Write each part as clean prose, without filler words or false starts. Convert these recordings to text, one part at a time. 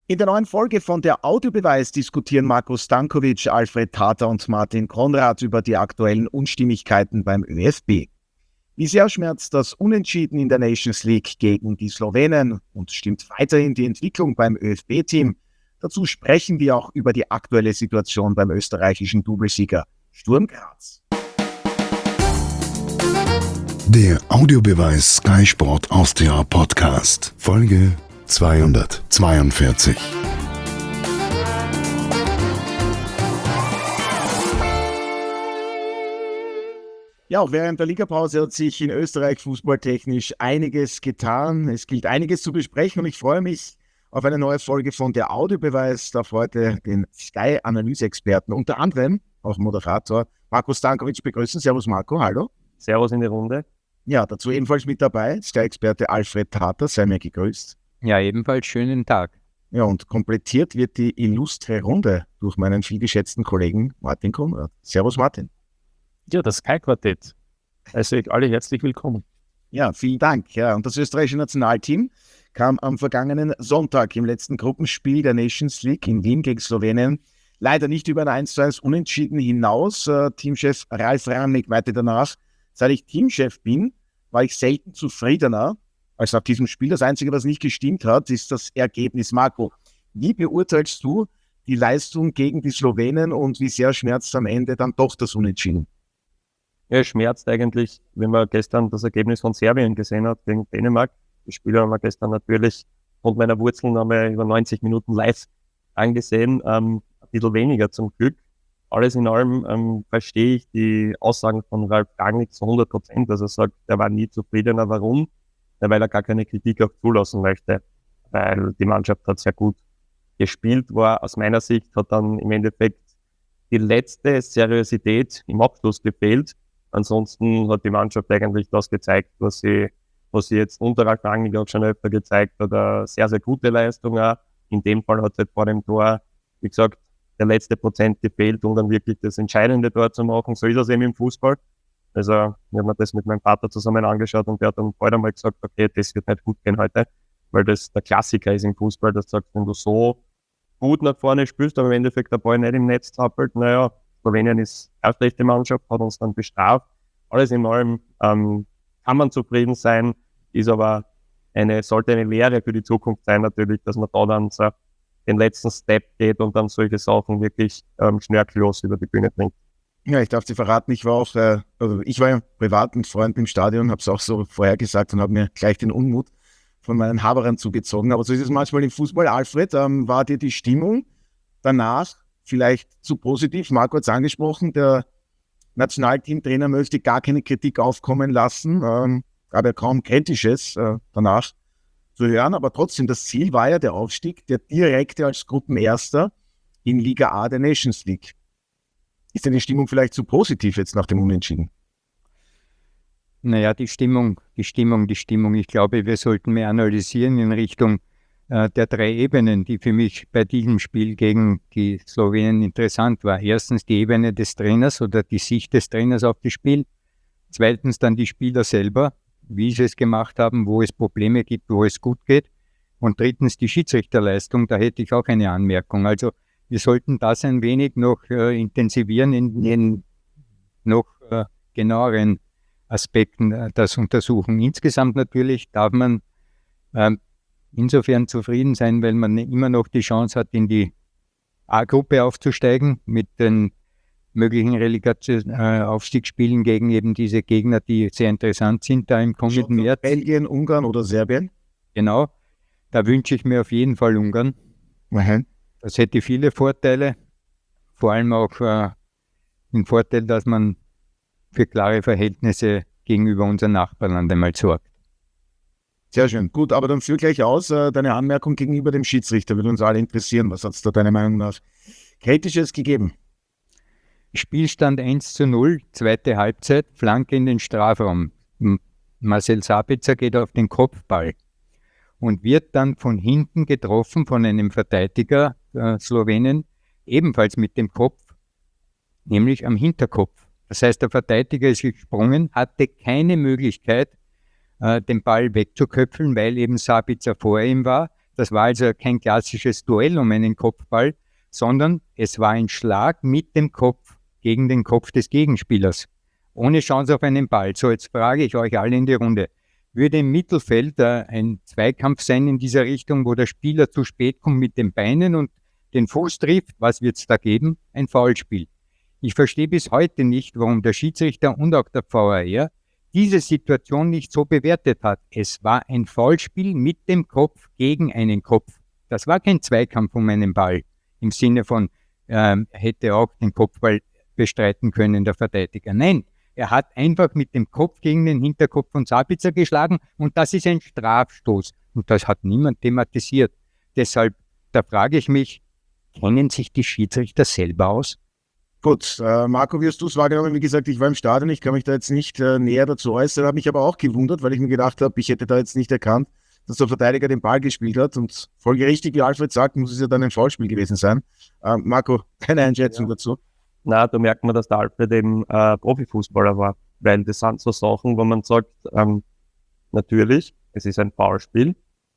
In der neuen Folge von der Audiobeweis diskutieren Marko Stankovic, Alfred Tater und Martin Konrad über die aktuellen Unstimmigkeiten beim ÖFB. Wie sehr schmerzt das Unentschieden in der Nations League gegen die Slowenen und stimmt weiterhin die Entwicklung beim ÖFB-Team? Dazu sprechen wir auch über die aktuelle Situation beim österreichischen Doublesieger Sturm Graz. Der Audiobeweis Sky Sport Austria Podcast, Folge 242. Ja, auch während der Ligapause hat sich in Österreich fußballtechnisch einiges getan. Es gilt einiges zu besprechen und ich freue mich auf eine neue Folge von der Audiobeweis. Ich darf heute den Sky-Analyse-Experten, unter anderem auch Moderator Marko Stankovic begrüßen. Servus Marko, hallo. Servus in die Runde. Ja, dazu ebenfalls mit dabei Sky-Experte Alfred Tater, sei mir gegrüßt. Ja, ebenfalls schönen Tag. Ja, und komplettiert wird die illustre Runde durch meinen vielgeschätzten Kollegen Martin Konrad. Servus Martin. Ja, das Sky-Quartett. Also alle herzlich willkommen. Ja, vielen Dank. Ja, und das österreichische Nationalteam kam am vergangenen Sonntag im letzten Gruppenspiel der Nations League in Wien gegen Slowenien leider nicht über ein 1:1 Unentschieden hinaus. Teamchef Ralf Rangnick meinte danach, seit ich Teamchef bin, war ich selten zufriedener als nach diesem Spiel. Das Einzige, was nicht gestimmt hat, ist das Ergebnis. Marco, wie beurteilst du die Leistung gegen die Slowenen und wie sehr schmerzt am Ende dann doch das Unentschieden? Ja, es schmerzt eigentlich, wenn man gestern das Ergebnis von Serbien gesehen hat gegen Dänemark. Die Spieler haben wir gestern natürlich und meiner Wurzeln haben wir über 90 Minuten live angesehen. Ein bisschen weniger zum Glück. Alles in allem verstehe ich die Aussagen von Ralf Rangnick zu 100%. Also er sagt, er war nie zufriedener. Warum? Ja, weil er gar keine Kritik auch zulassen möchte. Weil die Mannschaft hat sehr gut gespielt, war aus meiner Sicht, hat dann im Endeffekt die letzte Seriosität im Abschluss gefehlt. Ansonsten hat die Mannschaft eigentlich das gezeigt, was sie jetzt unter Ralf Rangnick auch schon öfter gezeigt hat. Eine sehr, sehr gute Leistung auch. In dem Fall hat es halt vor dem Tor, wie gesagt, der letzte Prozent gefehlt, um dann wirklich das entscheidende Tor zu machen. So ist es eben im Fußball. Also, ich habe mir das mit meinem Vater zusammen angeschaut und der hat dann heute mal gesagt, okay, das wird nicht gut gehen heute, weil das der Klassiker ist im Fußball, das sagt, wenn du so gut nach vorne spielst, aber im Endeffekt der Ball nicht im Netz zappelt, naja, Slowenien ist eine schlechte Mannschaft, hat uns dann bestraft. Alles in allem kann man zufrieden sein, ist aber sollte eine Lehre für die Zukunft sein natürlich, dass man da dann so den letzten Step geht und dann solche Sachen wirklich schnörkellos über die Bühne bringt. Ja, ich darf dir verraten, ich war ja privat mit Freunden im Stadion, habe es auch so vorher gesagt und habe mir gleich den Unmut von meinen Haberern zugezogen. Aber so ist es manchmal im Fußball. Alfred, war dir die Stimmung danach vielleicht zu positiv? Marco hat es angesprochen, der Nationalteamtrainer möchte gar keine Kritik aufkommen lassen. Gab ja kaum Kritisches danach zu hören, aber trotzdem, das Ziel war ja der Aufstieg, der direkte als Gruppenerster in Liga A der Nations League. Ist denn die Stimmung vielleicht zu positiv jetzt nach dem Unentschieden? Naja, die Stimmung. Ich glaube, wir sollten mehr analysieren in Richtung der 3 Ebenen, die für mich bei diesem Spiel gegen die Slowenen interessant war. Erstens die Ebene des Trainers oder die Sicht des Trainers auf das Spiel. Zweitens dann die Spieler selber, wie sie es gemacht haben, wo es Probleme gibt, wo es gut geht. Und drittens die Schiedsrichterleistung, da hätte ich auch eine Anmerkung. Also wir sollten das ein wenig noch intensivieren in noch genaueren Aspekten das untersuchen. Insgesamt natürlich darf man insofern zufrieden sein, weil man immer noch die Chance hat, in die A-Gruppe aufzusteigen mit den möglichen Aufstiegsspielen gegen eben diese Gegner, die sehr interessant sind da im kommenden März. Belgien, Ungarn oder Serbien? Genau, da wünsche ich mir auf jeden Fall Ungarn. Das hätte viele Vorteile, vor allem auch den Vorteil, dass man für klare Verhältnisse gegenüber unseren Nachbarland einmal sorgt. Sehr schön. Gut, aber dann führ gleich aus deine Anmerkung gegenüber dem Schiedsrichter. Würde uns alle interessieren. Was hat es da deiner Meinung nach Kritisches gegeben? Spielstand 1:0, zweite Halbzeit, Flanke in den Strafraum. Marcel Sabitzer geht auf den Kopfball und wird dann von hinten getroffen von einem Verteidiger Slowenien, ebenfalls mit dem Kopf, nämlich am Hinterkopf. Das heißt, der Verteidiger ist gesprungen, hatte keine Möglichkeit, den Ball wegzuköpfeln, weil eben Sabitzer vor ihm war. Das war also kein klassisches Duell um einen Kopfball, sondern es war ein Schlag mit dem Kopf gegen den Kopf des Gegenspielers. Ohne Chance auf einen Ball. So, jetzt frage ich euch alle in die Runde. Würde im Mittelfeld ein Zweikampf sein in dieser Richtung, wo der Spieler zu spät kommt mit den Beinen und den Fuß trifft? Was wird es da geben? Ein Foulspiel. Ich verstehe bis heute nicht, warum der Schiedsrichter und auch der VAR diese Situation nicht so bewertet hat. Es war ein Foulspiel mit dem Kopf gegen einen Kopf. Das war kein Zweikampf um einen Ball. Im Sinne von, hätte auch den Kopfball bestreiten können, der Verteidiger. Nein, er hat einfach mit dem Kopf gegen den Hinterkopf von Sabitzer geschlagen und das ist ein Strafstoß. Und das hat niemand thematisiert. Deshalb, da frage ich mich, kennen sich die Schiedsrichter selber aus? Gut, Marco, wie hast du es wahrgenommen? Wie gesagt, ich war im Stadion, ich kann mich da jetzt nicht näher dazu äußern, habe mich aber auch gewundert, weil ich mir gedacht habe, ich hätte da jetzt nicht erkannt, dass der Verteidiger den Ball gespielt hat und folgerichtig, wie Alfred sagt, muss es ja dann ein Foulspiel gewesen sein. Marco, deine Einschätzung dazu? Na, da merkt man, dass der Alfred eben Profifußballer war, weil das sind so Sachen, wo man sagt, natürlich, es ist ein Foulspiel.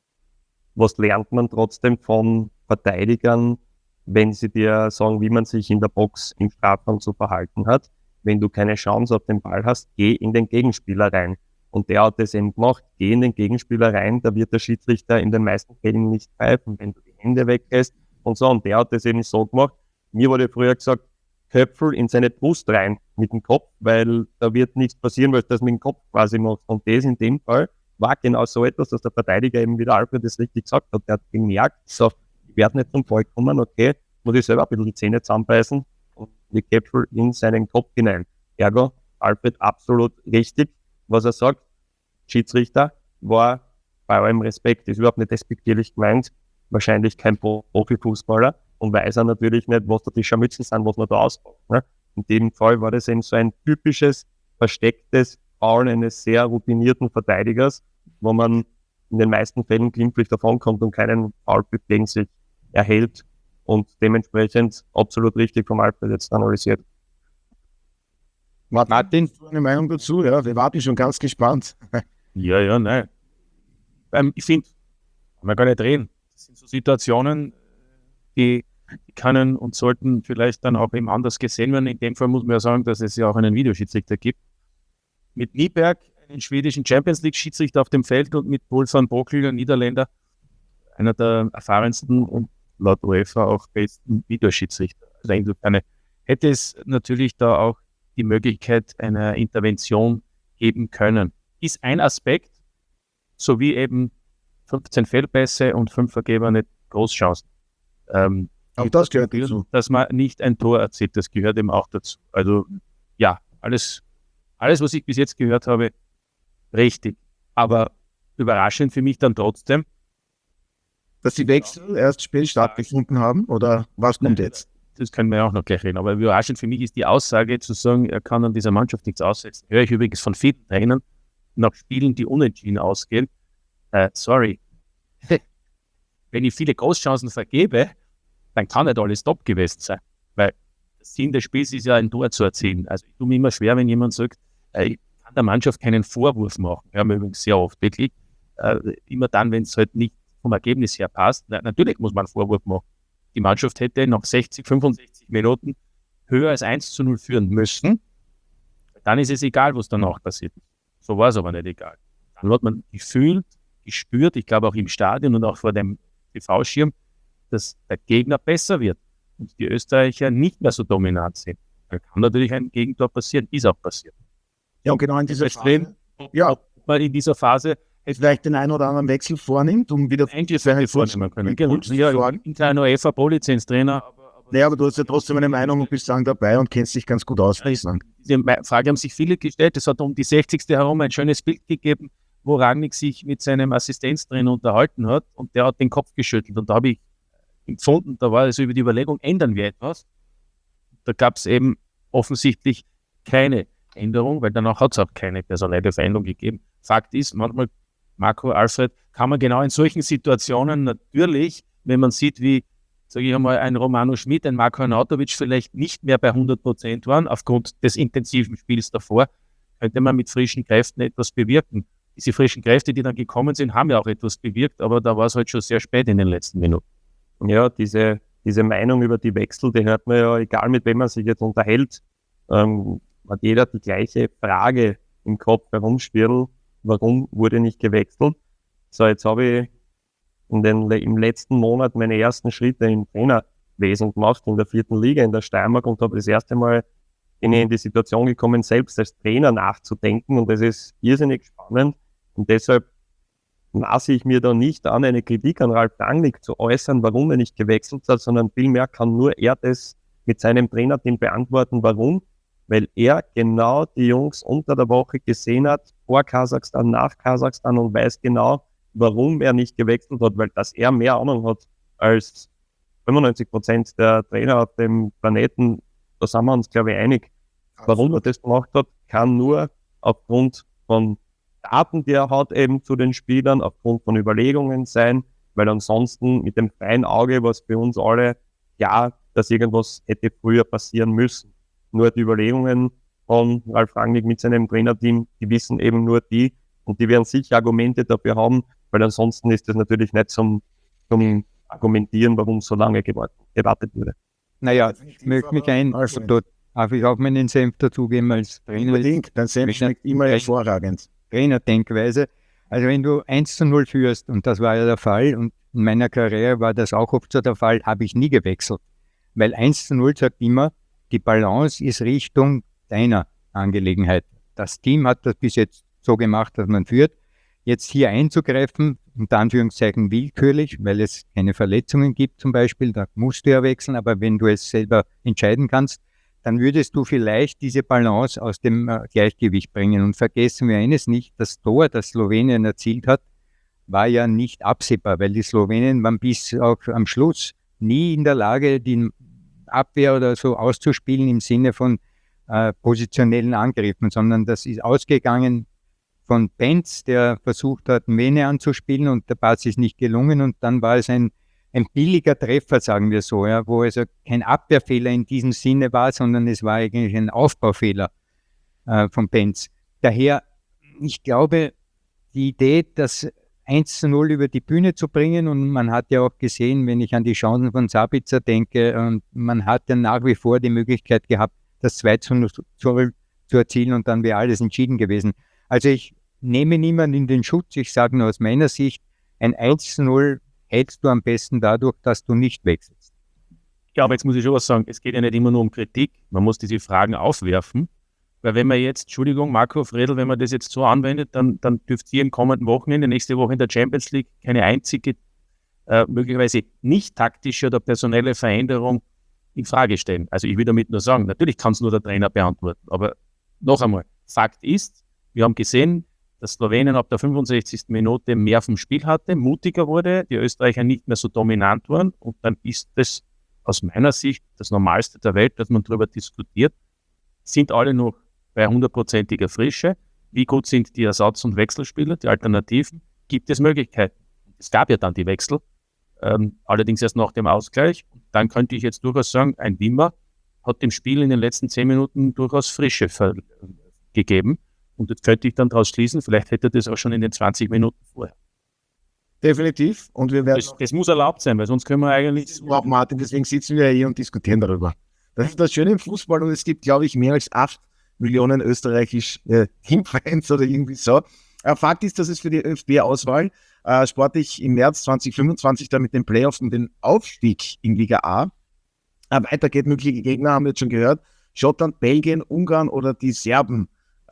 Was lernt man trotzdem von Verteidigern, wenn sie dir sagen, wie man sich in der Box im Strafraum zu verhalten hat? Wenn du keine Chance auf den Ball hast, geh in den Gegenspieler rein. Und der hat das eben gemacht, geh in den Gegenspieler rein, da wird der Schiedsrichter in den meisten Fällen nicht pfeifen, wenn du die Hände weglässt und so. Und der hat das eben so gemacht. Mir wurde früher gesagt, Köpfel in seine Brust rein mit dem Kopf, weil da wird nichts passieren, weil du das mit dem Kopf quasi machst. Und das in dem Fall war genau so etwas, dass der Verteidiger eben, wie der Alfred das richtig gesagt hat, der hat gemerkt, so, ich werde nicht zum Fall kommen, okay, muss ich selber ein bisschen die Zähne zusammenbeißen und die Köpfel in seinen Kopf hinein. Ergo, Alfred absolut richtig, was er sagt. Schiedsrichter war bei allem Respekt, ist überhaupt nicht despektierlich gemeint, wahrscheinlich kein Profifußballer und weiß er natürlich nicht, was da die Scharmützel sind, was man da auspackt. Ne? In dem Fall war das eben so ein typisches, verstecktes Foul eines sehr routinierten Verteidigers, wo man in den meisten Fällen glimpflich davonkommt und keinen Foulspiel gegen sich erhält und dementsprechend absolut richtig vom Alfred jetzt analysiert. Martin, hast du eine Meinung dazu? Ja, wir warten schon ganz gespannt. Ja, nein. Ich finde, man kann nicht reden. Das sind so Situationen, die können und sollten vielleicht dann auch eben anders gesehen werden. In dem Fall muss man ja sagen, dass es ja auch einen Videoschiedsrichter gibt. Mit Nieberg, einen schwedischen Champions-League-Schiedsrichter auf dem Feld und mit Paul van Bokel, ein Niederländer, einer der erfahrensten und laut UEFA auch besten Videoschiedsrichter. Also insofern hätte es natürlich da auch die Möglichkeit einer Intervention geben können. Ist ein Aspekt, sowie eben 15 Fehlpässe und 5 vergebene Großchancen. Auch das gehört dazu. Dass man nicht ein Tor erzielt, das gehört eben auch dazu. Also ja, alles, was ich bis jetzt gehört habe, richtig. Aber überraschend für mich dann trotzdem, dass die Wechsel erst spät stattgefunden haben, oder was kommt jetzt? Das können wir ja auch noch gleich reden. Aber überraschend für mich ist die Aussage zu sagen, er kann an dieser Mannschaft nichts aussetzen. Höre ich übrigens von vielen Trainern nach Spielen, die unentschieden ausgehen. Sorry. Wenn ich viele Großchancen vergebe, dann kann nicht alles top gewesen sein. Weil der Sinn des Spiels ist ja, ein Tor zu erzielen. Also ich tue mir immer schwer, wenn jemand sagt, ich kann der Mannschaft keinen Vorwurf machen. Ja, mir übrigens sehr oft wirklich. Immer dann, wenn es halt nicht vom Ergebnis her passt. Natürlich muss man einen Vorwurf machen. Die Mannschaft hätte nach 60, 65 Minuten höher als 1:0 führen müssen. Dann ist es egal, was danach passiert. So war es aber nicht egal. Dann hat man gefühlt, gespürt, ich glaube auch im Stadion und auch vor dem TV-Schirm, dass der Gegner besser wird und die Österreicher nicht mehr so dominant sind. Da kann natürlich ein Gegentor passieren, ist auch passiert. Ja, und genau in dieser Phase, ob man in dieser Phase vielleicht den einen oder anderen Wechsel vornimmt, um wieder eigentlich vornehmen können. Ja, in kleiner UEFA-Pro-Lizenz-Trainer. Naja, aber du hast ja trotzdem eine Meinung und bist lang dabei und kennst dich ganz gut aus. Diese Frage haben sich viele gestellt. Es hat um die 60. herum ein schönes Bild gegeben, wo Rangnick sich mit seinem Assistenztrainer unterhalten hat und der hat den Kopf geschüttelt. Und da habe ich empfunden, da war also über die Überlegung, ändern wir etwas? Da gab es eben offensichtlich keine Änderung, weil danach hat es auch keine personelle Veränderung gegeben. Fakt ist, manchmal, Marco, Alfred, kann man genau in solchen Situationen natürlich, wenn man sieht, wie, sage ich einmal, ein Romano Schmid, ein Marko Arnautovic vielleicht nicht mehr bei 100% waren, aufgrund des intensiven Spiels davor, könnte man mit frischen Kräften etwas bewirken. diese frischen Kräfte, die dann gekommen sind, haben ja auch etwas bewirkt, aber da war es halt schon sehr spät in den letzten Minuten. Ja, diese Meinung über die Wechsel, die hört man ja, egal mit wem man sich jetzt unterhält, hat jeder die gleiche Frage im Kopf herumschwirren, warum wurde nicht gewechselt? So, jetzt habe ich im letzten Monat meine ersten Schritte im Trainerwesen gemacht, in der 4. Liga in der Steiermark, und habe das erste Mal in die Situation gekommen, selbst als Trainer nachzudenken, und das ist irrsinnig spannend, und deshalb maße ich mir da nicht an, eine Kritik an Ralf Rangnick zu äußern, warum er nicht gewechselt hat, sondern vielmehr kann nur er das mit seinem Trainerteam beantworten, warum, weil er genau die Jungs unter der Woche gesehen hat, vor Kasachstan, nach Kasachstan, und weiß genau, warum er nicht gewechselt hat, weil dass er mehr Ahnung hat als 95% der Trainer auf dem Planeten, da sind wir uns, glaube ich, einig. Warum er das gemacht hat, kann nur aufgrund von Daten, die er hat, eben zu den Spielern, aufgrund von Überlegungen sein, weil ansonsten mit dem freien Auge war es für uns alle klar, dass irgendwas hätte früher passieren müssen. Nur die Überlegungen von Ralf Rangnick mit seinem Trainerteam, die wissen eben nur die, und die werden sicher Argumente dafür haben, weil ansonsten ist das natürlich nicht zum Argumentieren, warum so lange gewartet wurde. Naja, ich möchte mich dort darf ich auch meinen Senf dazugeben als Trainer. Unbedingt, dein Senf schmeckt immer hervorragend. Trainerdenkweise. Also wenn du 1:0 führst, und das war ja der Fall, und in meiner Karriere war das auch oft so der Fall, habe ich nie gewechselt. Weil 1:0 sagt immer, die Balance ist Richtung deiner Angelegenheit. Das Team hat das bis jetzt so gemacht, dass man führt. Jetzt hier einzugreifen, unter Anführungszeichen willkürlich, weil es keine Verletzungen gibt zum Beispiel, da musst du ja wechseln, aber wenn du es selber entscheiden kannst, dann würdest du vielleicht diese Balance aus dem Gleichgewicht bringen. Und vergessen wir eines nicht, das Tor, das Slowenien erzielt hat, war ja nicht absehbar, weil die Slowenen waren bis auch am Schluss nie in der Lage, die Abwehr oder so auszuspielen im Sinne von positionellen Angriffen, sondern das ist ausgegangen von Benz, der versucht hat, Mene anzuspielen, und der Pass ist nicht gelungen, und dann war es ein billiger Treffer, sagen wir so, ja, wo also kein Abwehrfehler in diesem Sinne war, sondern es war eigentlich ein Aufbaufehler von Benz. Daher, ich glaube, die Idee, das 1:0 über die Bühne zu bringen, und man hat ja auch gesehen, wenn ich an die Chancen von Sabitzer denke, und man hat ja nach wie vor die Möglichkeit gehabt, das 2:0 zu erzielen, und dann wäre alles entschieden gewesen. Also ich nehme niemanden in den Schutz, ich sage nur aus meiner Sicht, ein 1:0 hältst du am besten dadurch, dass du nicht wechselst. Ja, aber jetzt muss ich schon was sagen, es geht ja nicht immer nur um Kritik, man muss diese Fragen aufwerfen, weil wenn man jetzt, Entschuldigung, Marco Fredl, wenn man das jetzt so anwendet, dann dürft ihr im kommenden Wochenende, nächste Woche in der Champions League, keine einzige möglicherweise nicht taktische oder personelle Veränderung in Frage stellen. Also ich will damit nur sagen, natürlich kann es nur der Trainer beantworten, aber noch einmal, Fakt ist, wir haben gesehen, dass Slowenien ab der 65. Minute mehr vom Spiel hatte, mutiger wurde, die Österreicher nicht mehr so dominant waren, und dann ist das aus meiner Sicht das Normalste der Welt, dass man darüber diskutiert. Sind alle noch bei 100%iger Frische? Wie gut sind die Ersatz- und Wechselspieler, die Alternativen? Gibt es Möglichkeiten? Es gab ja dann die Wechsel, allerdings erst nach dem Ausgleich. Dann könnte ich jetzt durchaus sagen, ein Wimmer hat dem Spiel in den letzten 10 Minuten durchaus Frische gegeben. Und das könnte ich dann daraus schließen, vielleicht hätte er das auch schon in den 20 Minuten vorher. Definitiv. Und wir werden Das muss erlaubt sein, weil sonst können wir eigentlich... auch, Martin, deswegen sitzen wir ja hier und diskutieren darüber. Das ist das Schöne im Fußball, und es gibt, glaube ich, mehr als 8 Millionen österreichische Teamfans oder irgendwie so. Fakt ist, dass es für die ÖFB-Auswahl sportlich im März 2025 dann mit den Playoffs und den Aufstieg in Liga A weitergeht. Mögliche Gegner haben wir jetzt schon gehört. Schottland, Belgien, Ungarn oder die Serben.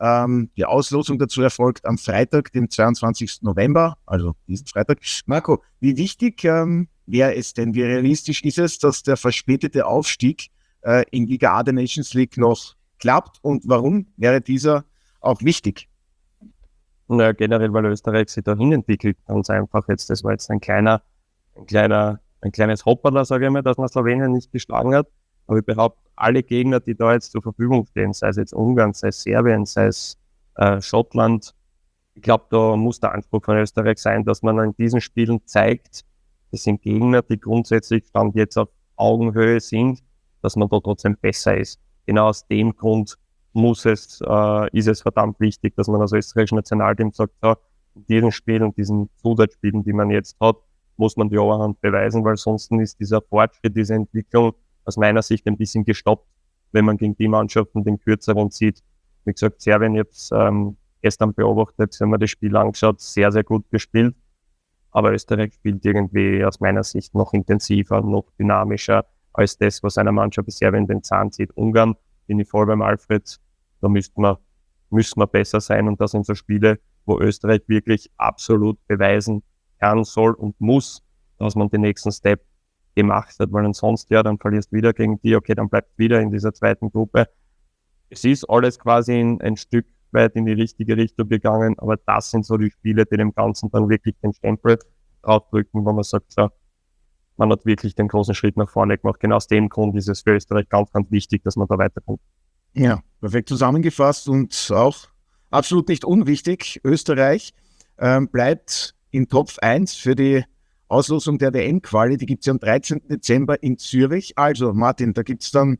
Die Auslosung dazu erfolgt am Freitag, den 22. November, also diesen Freitag. Marco, wie wichtig wäre es denn, wie realistisch ist es, dass der verspätete Aufstieg in Liga A der Nations League noch klappt, und warum wäre dieser auch wichtig? Ja, generell, weil Österreich sich dahin entwickelt, ganz einfach jetzt. Das war jetzt ein kleines Hopperler, sage ich mal, dass man Slowenien nicht geschlagen hat. Aber ich behaupte, alle Gegner, die da jetzt zur Verfügung stehen, sei es jetzt Ungarn, sei es Serbien, sei es Schottland, ich glaube, da muss der Anspruch von Österreich sein, dass man in diesen Spielen zeigt, das sind Gegner, die grundsätzlich Stand jetzt auf Augenhöhe sind, dass man da trotzdem besser ist. Genau aus dem Grund ist es verdammt wichtig, dass man als österreichisches Nationalteam sagt, so, in diesen Spielen, diesen Zusatzspielen, die man jetzt hat, muss man die Oberhand beweisen, weil sonst ist dieser Fortschritt, diese Entwicklung aus meiner Sicht ein bisschen gestoppt, wenn man gegen die Mannschaften den kürzeren sieht. Wie gesagt, Serbien jetzt gestern beobachtet, wenn man das Spiel angeschaut, sehr, sehr gut gespielt. Aber Österreich spielt irgendwie aus meiner Sicht noch intensiver, noch dynamischer als das, was einer Mannschaft bisher in den Zahn zieht. Ungarn, bin ich voll beim Alfred, da müssen wir besser sein. Und das sind so Spiele, wo Österreich wirklich absolut beweisen kann, soll und muss, dass man den nächsten Step gemacht hat, weil ansonsten, ja, dann verlierst du wieder gegen die, okay, dann bleibt wieder in dieser zweiten Gruppe. Es ist alles quasi ein Stück weit in die richtige Richtung gegangen, aber das sind so die Spiele, die dem Ganzen dann wirklich den Stempel draufdrücken, wo man sagt, so, man hat wirklich den großen Schritt nach vorne gemacht. Genau aus dem Grund ist es für Österreich ganz, ganz wichtig, dass man da weiterkommt. Ja, perfekt zusammengefasst und auch absolut nicht unwichtig. Österreich bleibt in Top 1 für die Auslosung der WM-Quali. Die gibt es ja am 13. Dezember in Zürich. Also Martin, da gibt es dann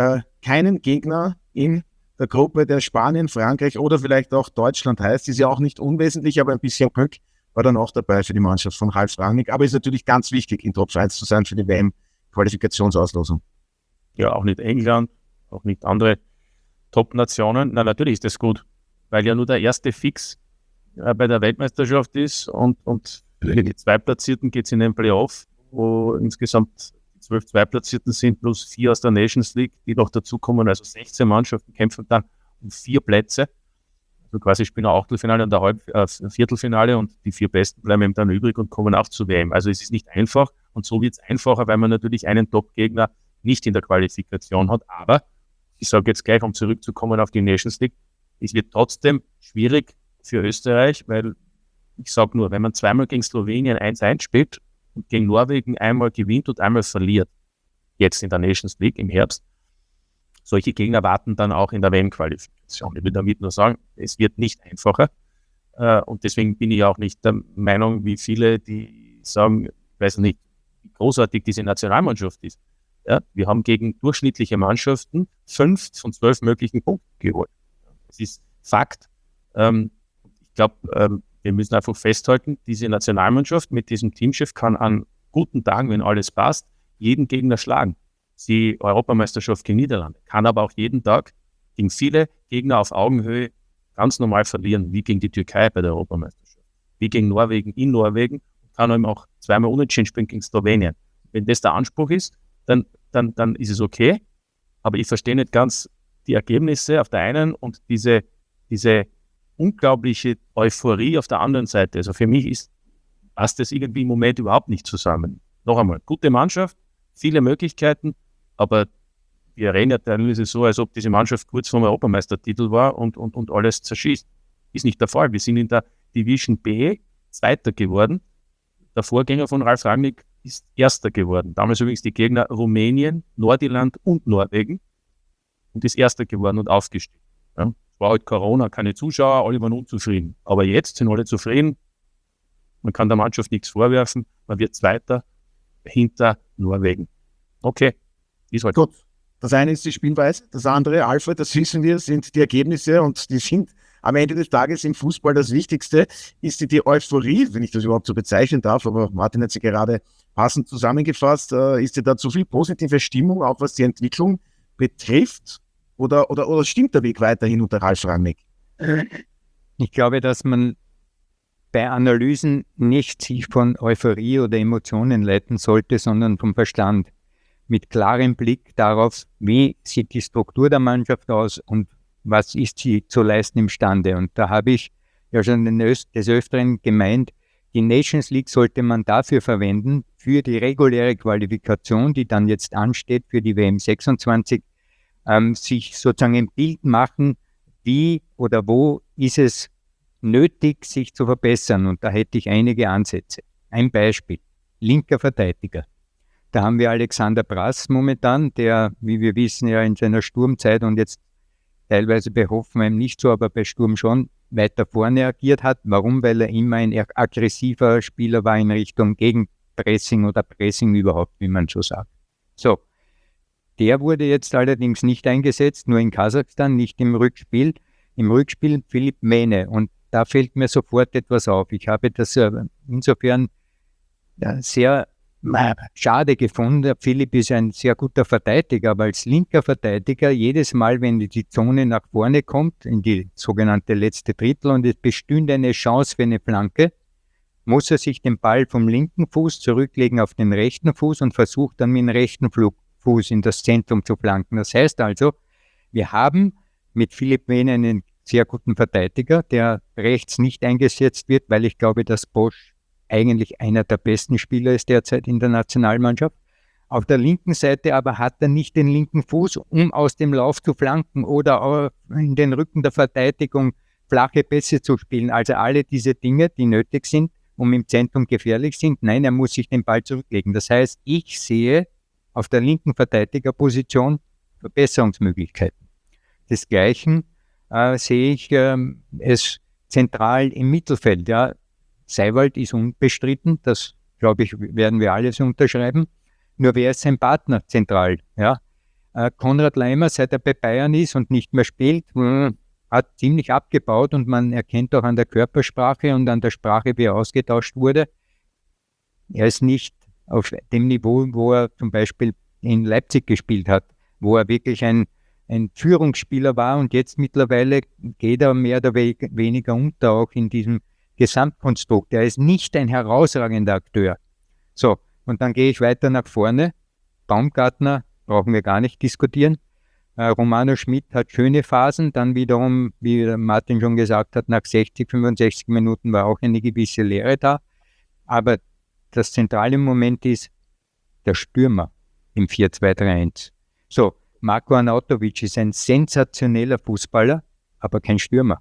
keinen Gegner in der Gruppe, der Spanien, Frankreich oder vielleicht auch Deutschland heißt. Ist ja auch nicht unwesentlich, aber ein bisschen Glück war dann auch dabei für die Mannschaft von Ralf Rangnick. Aber ist natürlich ganz wichtig, in Top 1 zu sein für die WM-Qualifikationsauslosung. Ja, auch nicht England, auch nicht andere Top-Nationen. Na, natürlich ist das gut, weil ja nur der erste Fix bei der Weltmeisterschaft ist und für die Zweitplatzierten geht es in den Playoff, wo insgesamt 12 Zweitplatzierten sind, plus 4 aus der Nations League, die noch dazukommen. Also 16 Mannschaften kämpfen dann um 4 Plätze. Also quasi spielen ein Achtelfinale und ein Viertelfinale und die 4 Besten bleiben eben dann übrig und kommen auch zur WM. Also es ist nicht einfach und so wird es einfacher, weil man natürlich einen Top-Gegner nicht in der Qualifikation hat. Aber ich sage jetzt gleich, um zurückzukommen auf die Nations League, es wird trotzdem schwierig für Österreich, weil ich sage nur, wenn man zweimal gegen Slowenien 1-1 spielt und gegen Norwegen einmal gewinnt und einmal verliert, jetzt in der Nations League im Herbst, solche Gegner warten dann auch in der WM-Qualifikation. Ich will damit nur sagen, es wird nicht einfacher. Und deswegen bin ich auch nicht der Meinung, wie viele, die sagen, ich weiß nicht, wie großartig diese Nationalmannschaft ist. Ja, wir haben gegen durchschnittliche Mannschaften 5 von 12 möglichen Punkten geholt. Das ist Fakt. Ich glaube, wir müssen einfach festhalten, diese Nationalmannschaft mit diesem Teamchef kann an guten Tagen, wenn alles passt, jeden Gegner schlagen. Die Europameisterschaft gegen Niederlande kann aber auch jeden Tag gegen viele Gegner auf Augenhöhe ganz normal verlieren, wie gegen die Türkei bei der Europameisterschaft, wie gegen Norwegen in Norwegen, kann eben auch zweimal unentschieden spielen gegen Slowenien. Wenn das der Anspruch ist, dann ist es okay, aber ich verstehe nicht ganz die Ergebnisse auf der einen und diese unglaubliche Euphorie auf der anderen Seite. Also für mich passt das irgendwie im Moment überhaupt nicht zusammen. Noch einmal, gute Mannschaft, viele Möglichkeiten, aber wir reden ja teilweise so, als ob diese Mannschaft kurz vor dem Europameistertitel war und alles zerschießt. Ist nicht der Fall. Wir sind in der Division B Zweiter geworden. Der Vorgänger von Ralf Rangnick ist Erster geworden. Damals übrigens die Gegner Rumänien, Nordirland und Norwegen und ist Erster geworden und aufgestiegen. Ja. Es war halt Corona, keine Zuschauer, alle waren unzufrieden. Aber jetzt sind alle zufrieden. Man kann der Mannschaft nichts vorwerfen. Man wird Zweiter hinter Norwegen. Okay, ist halt. Gut, das eine ist die Spielweise, das andere, Alfred, das wissen wir, sind die Ergebnisse und die sind am Ende des Tages im Fußball das Wichtigste. Ist die Euphorie, wenn ich das überhaupt so bezeichnen darf, aber Martin hat sie gerade passend zusammengefasst, ist dir da zu viel positive Stimmung, auch was die Entwicklung betrifft? Oder stimmt der Weg weiterhin unter Ralf Rangnick? Ich glaube, dass man bei Analysen nicht sich von Euphorie oder Emotionen leiten sollte, sondern vom Verstand. Mit klarem Blick darauf, wie sieht die Struktur der Mannschaft aus und was ist sie zu leisten imstande. Und da habe ich ja schon des Öfteren gemeint, die Nations League sollte man dafür verwenden, für die reguläre Qualifikation, die dann jetzt ansteht für die WM 26, sich sozusagen ein Bild machen, wie oder wo ist es nötig, sich zu verbessern. Und da hätte ich einige Ansätze. Ein Beispiel, linker Verteidiger. Da haben wir Alexander Brass momentan, der, wie wir wissen, ja in seiner Sturmzeit und jetzt teilweise bei Hoffenheim nicht so, aber bei Sturm schon weiter vorne agiert hat. Warum? Weil er immer ein aggressiver Spieler war in Richtung Gegenpressing oder Pressing überhaupt, wie man so sagt. So, der wurde jetzt allerdings nicht eingesetzt, nur in Kasachstan, nicht im Rückspiel. Im Rückspiel Philipp Mene. Und da fällt mir sofort etwas auf. Ich habe das insofern sehr schade gefunden. Der Philipp ist ein sehr guter Verteidiger, aber als linker Verteidiger, jedes Mal, wenn die Zone nach vorne kommt, in die sogenannte letzte Drittel und es bestünde eine Chance für eine Flanke, muss er sich den Ball vom linken Fuß zurücklegen auf den rechten Fuß und versucht dann mit dem rechten Fuß in das Zentrum zu flanken. Das heißt also, wir haben mit Philipp Wen einen sehr guten Verteidiger, der rechts nicht eingesetzt wird, weil ich glaube, dass Bosch eigentlich einer der besten Spieler ist derzeit in der Nationalmannschaft. Auf der linken Seite aber hat er nicht den linken Fuß, um aus dem Lauf zu flanken oder in den Rücken der Verteidigung flache Pässe zu spielen. Also alle diese Dinge, die nötig sind, um im Zentrum gefährlich sind. Nein, er muss sich den Ball zurücklegen. Das heißt, ich sehe auf der linken Verteidigerposition Verbesserungsmöglichkeiten. Desgleichen sehe ich es zentral im Mittelfeld. Ja. Seiwald ist unbestritten, das glaube ich, werden wir alle so unterschreiben. Nur wer ist sein Partner zentral? Ja. Konrad Laimer, seit er bei Bayern ist und nicht mehr spielt, hat ziemlich abgebaut und man erkennt auch an der Körpersprache und an der Sprache, wie er ausgetauscht wurde. Er ist nicht auf dem Niveau, wo er zum Beispiel in Leipzig gespielt hat, wo er wirklich ein Führungsspieler war und jetzt mittlerweile geht er mehr oder weniger unter, auch in diesem Gesamtkonstrukt. Er ist nicht ein herausragender Akteur. So, und dann gehe ich weiter nach vorne. Baumgartner brauchen wir gar nicht diskutieren. Romano Schmidt hat schöne Phasen, dann wiederum, wie Martin schon gesagt hat, nach 60, 65 Minuten war auch eine gewisse Leere da. Aber das zentrale Moment ist der Stürmer im 4-2-3-1. So, Marko Arnautovic ist ein sensationeller Fußballer, aber kein Stürmer.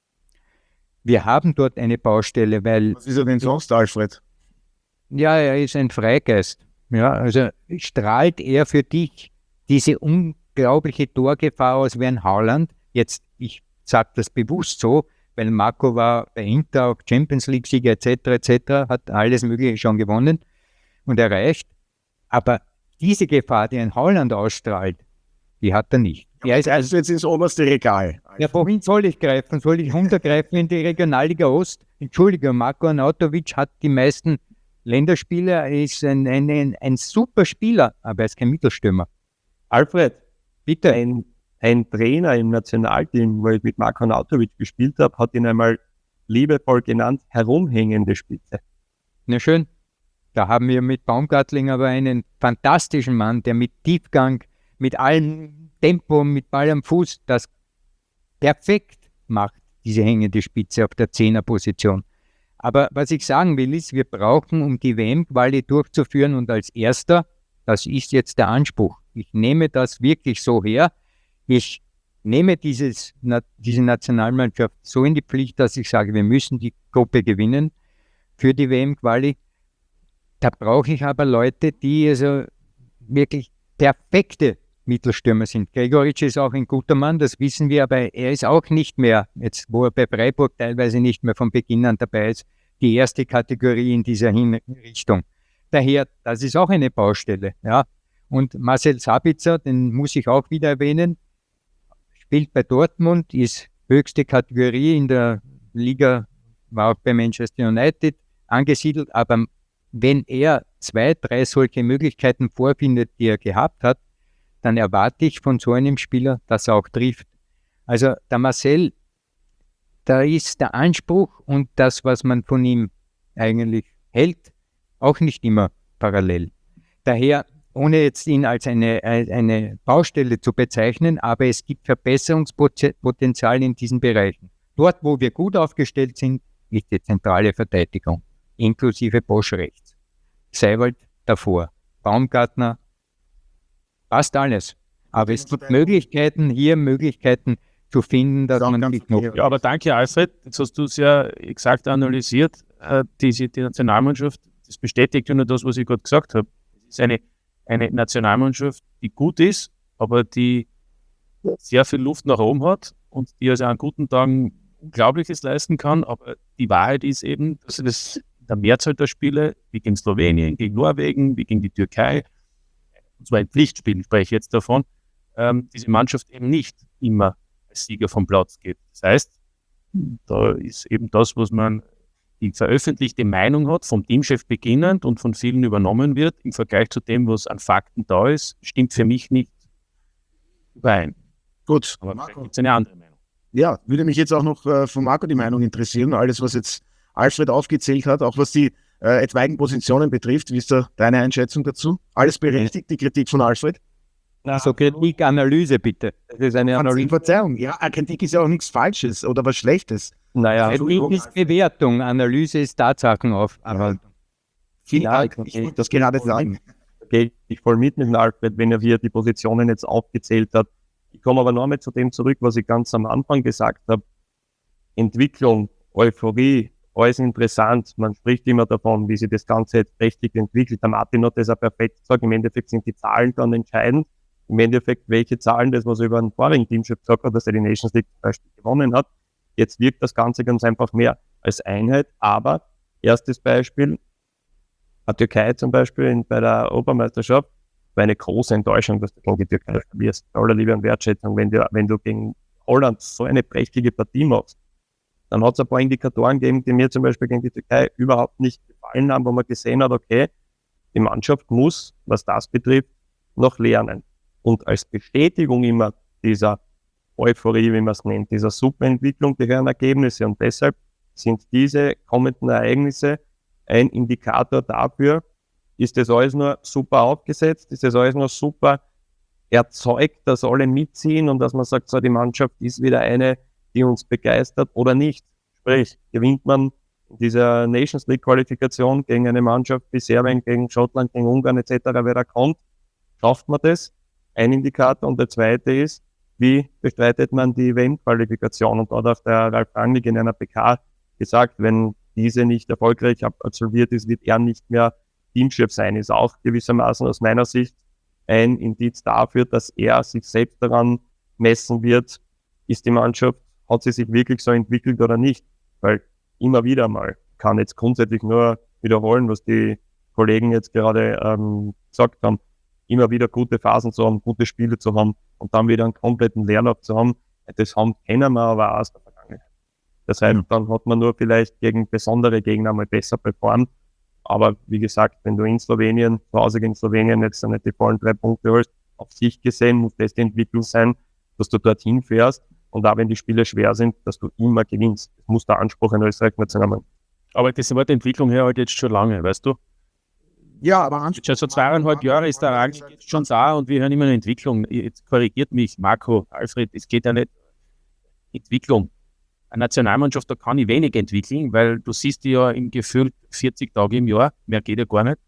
Wir haben dort eine Baustelle, weil... Was ist er denn sonst, Alfred? Ja, er ist ein Freigeist. Ja, also strahlt er für dich diese unglaubliche Torgefahr aus wie ein Haaland. Jetzt, ich sage das bewusst so, weil Marco war bei Inter auch Champions League-Sieger etc., hat alles Mögliche schon gewonnen und erreicht. Aber diese Gefahr, die ein Haaland ausstrahlt, die hat er nicht. Er ist also jetzt ins oberste Regal. Ja, wohin soll ich greifen? Soll ich runtergreifen in die Regionalliga Ost? Entschuldigung, Marko Arnautovic hat die meisten Länderspiele, er ist ein super Spieler, aber er ist kein Mittelstürmer. Alfred, bitte, ein Trainer im Nationalteam, wo ich mit Marko Arnautovic gespielt habe, hat ihn einmal liebevoll genannt, herumhängende Spitze. Na schön, da haben wir mit Baumgartling aber einen fantastischen Mann, der mit Tiefgang, mit allem Tempo, mit Ball am Fuß, das perfekt macht, diese hängende Spitze auf der 10er-Position. Aber was ich sagen will, ist, wir brauchen, um die WM-Quali durchzuführen und als Erster, das ist jetzt der Anspruch. Ich nehme das wirklich so her. Ich nehme diese Nationalmannschaft so in die Pflicht, dass ich sage, wir müssen die Gruppe gewinnen für die WM-Quali. Da brauche ich aber Leute, die also wirklich perfekte Mittelstürmer sind. Gregoritsch ist auch ein guter Mann, das wissen wir, aber er ist auch nicht mehr, jetzt wo er bei Freiburg teilweise nicht mehr von Beginn an dabei ist, die erste Kategorie in dieser Richtung. Daher, das ist auch eine Baustelle. Ja. Und Marcel Sabitzer, den muss ich auch wieder erwähnen, spielt bei Dortmund, ist höchste Kategorie in der Liga, war auch bei Manchester United angesiedelt, aber wenn er 2, 3 solche Möglichkeiten vorfindet, die er gehabt hat, dann erwarte ich von so einem Spieler, dass er auch trifft. Also der Marcel, da ist der Anspruch und das, was man von ihm eigentlich hält, auch nicht immer parallel. Daher, ohne jetzt ihn als eine Baustelle zu bezeichnen, aber es gibt Verbesserungspotenzial in diesen Bereichen. Dort, wo wir gut aufgestellt sind, ist die zentrale Verteidigung, inklusive Bosch rechts. Seiwald davor, Baumgartner, fast alles. Aber es gibt Möglichkeiten zu finden, dass man sich noch... Ja, aber danke, Alfred. Jetzt hast du es ja exakt analysiert. Die Nationalmannschaft, das bestätigt ja nur das, was ich gerade gesagt habe. Es ist eine Nationalmannschaft, die gut ist, aber die sehr viel Luft nach oben hat und die also an guten Tagen Unglaubliches leisten kann. Aber die Wahrheit ist eben, dass es in der Mehrzahl der Spiele, wie gegen Slowenien, gegen Norwegen, wie gegen die Türkei, und zwar ein Pflichtspiel, spreche ich jetzt davon, diese Mannschaft eben nicht immer als Sieger vom Platz geht. Das heißt, Da ist eben das, was man die veröffentlichte Meinung hat, vom Teamchef beginnend und von vielen übernommen wird, im Vergleich zu dem, was an Fakten da ist, stimmt für mich nicht überein. Gut, Aber Marco. vielleicht gibt es eine andere Meinung. Ja, würde mich jetzt auch noch von Marco die Meinung interessieren. Alles, was jetzt Alfred aufgezählt hat, auch was die etwaigen Positionen betrifft. Wie ist da deine Einschätzung dazu? Alles berechtigt, die Kritik von Alfred? Also Kritik-Analyse bitte. Das ist eine Analyse. Verzeihung, ja, Kritik ist ja auch nichts Falsches oder was Schlechtes. Naja, Entschuldigung. Kritik ist Bewertung, Analyse ist Tatsachenaufarbeitung. Vielen Ja, Dank, ich wollte das gerade sagen. gehe ich voll mit dem Alfred, wenn er hier die Positionen jetzt aufgezählt hat. Ich komme aber noch einmal zu dem zurück, was ich ganz am Anfang gesagt habe. Entwicklung, Euphorie, alles interessant. Man spricht immer davon, wie sich das Ganze jetzt prächtig entwickelt. Der Martin hat das auch perfekt gesagt. Im Endeffekt sind die Zahlen dann entscheidend. Im Endeffekt, welche Zahlen, das was er über einen vorigen Teamchef gesagt hat, dass er die Nations League zum Beispiel gewonnen hat. Jetzt wirkt das Ganze ganz einfach mehr als Einheit. Aber, erstes Beispiel, die Türkei zum Beispiel bei der Europameisterschaft war eine große Enttäuschung, dass du gegen die Türkei verlierst. Bei aller Liebe und Wertschätzung, wenn du gegen Holland so eine prächtige Partie machst, dann hat es ein paar Indikatoren gegeben, die mir zum Beispiel gegen die Türkei überhaupt nicht gefallen haben, wo man gesehen hat, okay, die Mannschaft muss, was das betrifft, noch lernen. Und als Bestätigung immer dieser Euphorie, wie man es nennt, dieser Superentwicklung, die höheren Ergebnisse. Und deshalb sind diese kommenden Ereignisse ein Indikator dafür, ist das alles nur super aufgesetzt, ist das alles nur super erzeugt, dass alle mitziehen und dass man sagt, so die Mannschaft ist wieder eine, die uns begeistert oder nicht. Sprich, gewinnt man in dieser Nations League Qualifikation gegen eine Mannschaft wie Serbien, gegen Schottland, gegen Ungarn etc., wer da kommt, schafft man das? Ein Indikator. Und der zweite ist, wie bestreitet man die WM-Qualifikation? Und dort hat der Ralf Rangnick in einer PK gesagt, wenn diese nicht erfolgreich absolviert ist, wird er nicht mehr Teamchef sein. Ist auch gewissermaßen aus meiner Sicht ein Indiz dafür, dass er sich selbst daran messen wird, ist die Mannschaft, hat sie sich wirklich so entwickelt oder nicht? Weil immer wieder mal, kann jetzt grundsätzlich nur wiederholen, was die Kollegen jetzt gerade gesagt haben, immer wieder gute Phasen zu haben, gute Spiele zu haben und dann wieder einen kompletten Leerlauf zu haben, das kennen wir aber auch aus der Vergangenheit. Das heißt, dann hat man nur vielleicht gegen besondere Gegner mal besser performt. Aber wie gesagt, wenn du in Slowenien, zu Hause gegen Slowenien jetzt nicht die vollen 3 Punkte holst, auf sich gesehen muss das die Entwicklung sein, dass du dorthin fährst und auch wenn die Spiele schwer sind, dass du immer gewinnst. Das muss der Anspruch in Österreich national. Aber das Wort Entwicklung her halt jetzt schon lange, weißt du? Ja, aber Schon so 2,5 Jahre ist der Rang jetzt schon da und wir hören immer eine Entwicklung. Jetzt korrigiert mich Marco, Alfred, es geht ja nicht Entwicklung. Eine Nationalmannschaft, da kann ich wenig entwickeln, weil du siehst die ja im Gefühl 40 Tage im Jahr, mehr geht ja gar nicht.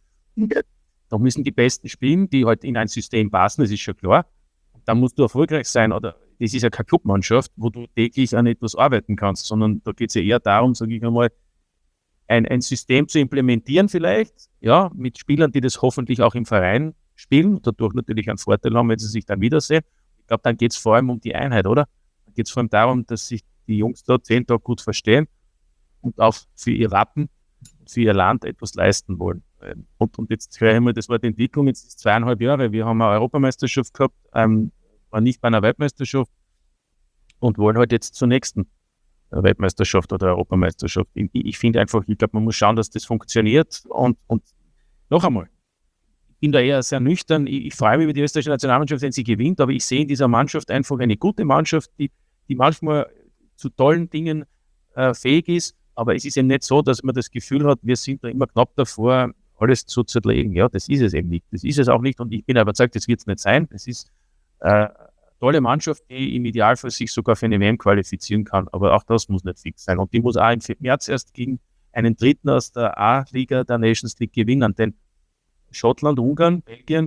Da müssen die Besten spielen, die halt in ein System passen, das ist schon klar. Da musst du erfolgreich sein, oder das ist ja keine Clubmannschaft, wo du täglich an etwas arbeiten kannst, sondern da geht es ja eher darum, sage ich einmal, ein System zu implementieren vielleicht, ja, mit Spielern, die das hoffentlich auch im Verein spielen, dadurch natürlich einen Vorteil haben, wenn sie sich dann wiedersehen. Ich glaube, dann geht es vor allem um die Einheit, oder? Dann geht es vor allem darum, dass sich die Jungs da 10 Tage gut verstehen und auch für ihr Wappen, für ihr Land etwas leisten wollen. Und jetzt höre ich mal das Wort Entwicklung, jetzt ist 2,5 Jahre, wir haben eine Europameisterschaft gehabt, war nicht bei einer Weltmeisterschaft und wollen halt jetzt zur nächsten Weltmeisterschaft oder Europameisterschaft. Ich finde einfach, ich glaube, man muss schauen, dass das funktioniert und noch einmal, ich bin da eher sehr nüchtern, ich freue mich über die österreichische Nationalmannschaft, wenn sie gewinnt, aber ich sehe in dieser Mannschaft einfach eine gute Mannschaft, die manchmal zu tollen Dingen fähig ist, aber es ist eben nicht so, dass man das Gefühl hat, wir sind da immer knapp davor, alles zu zerlegen. Ja, das ist es eben nicht. Das ist es auch nicht und ich bin aber überzeugt, das wird es nicht sein. Es ist eine tolle Mannschaft, die im Idealfall sich sogar für eine WM qualifizieren kann, aber auch das muss nicht fix sein und die muss auch im März erst gegen einen Dritten aus der A-Liga der Nations League gewinnen, denn Schottland, Ungarn, Belgien,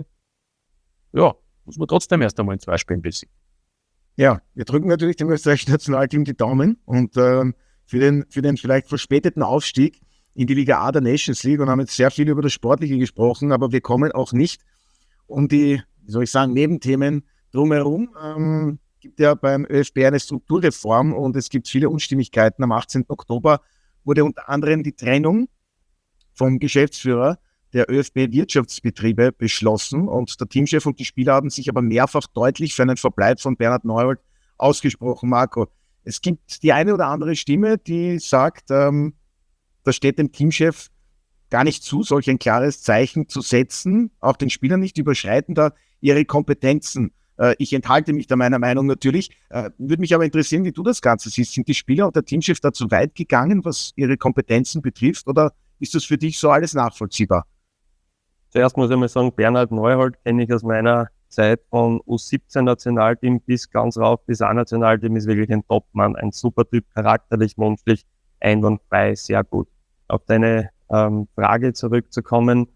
ja, muss man trotzdem erst einmal in 2 Spielen besiegen. Ja, wir drücken natürlich dem österreichischen Nationalteam die Daumen und für den vielleicht verspäteten Aufstieg in die Liga A der Nations League und haben jetzt sehr viel über das Sportliche gesprochen, aber wir kommen auch nicht um die, wie soll ich sagen, Nebenthemen drumherum. Gibt ja beim ÖFB eine Strukturreform und es gibt viele Unstimmigkeiten. Am 18. Oktober wurde unter anderem die Trennung vom Geschäftsführer der ÖFB-Wirtschaftsbetriebe beschlossen und der Teamchef und die Spieler haben sich aber mehrfach deutlich für einen Verbleib von Bernhard Neuhold ausgesprochen. Marco, Es gibt die eine oder andere Stimme, die sagt, da steht dem Teamchef gar nicht zu, solch ein klares Zeichen zu setzen, auch den Spielern nicht, überschreiten da ihre Kompetenzen. Ich enthalte mich da meiner Meinung natürlich. Würde mich aber interessieren, wie du das Ganze siehst. Sind die Spieler und der Teamchef da zu weit gegangen, was ihre Kompetenzen betrifft, oder ist das für dich so alles nachvollziehbar? Zuerst muss ich mal sagen, Bernhard Neuhold kenne ich aus meiner Zeit von U17-Nationalteam bis ganz rauf bis A-Nationalteam, ist wirklich ein Topmann, ein super Typ, charakterlich, menschlich, einwandfrei, sehr gut. Auf deine Frage zurückzukommen,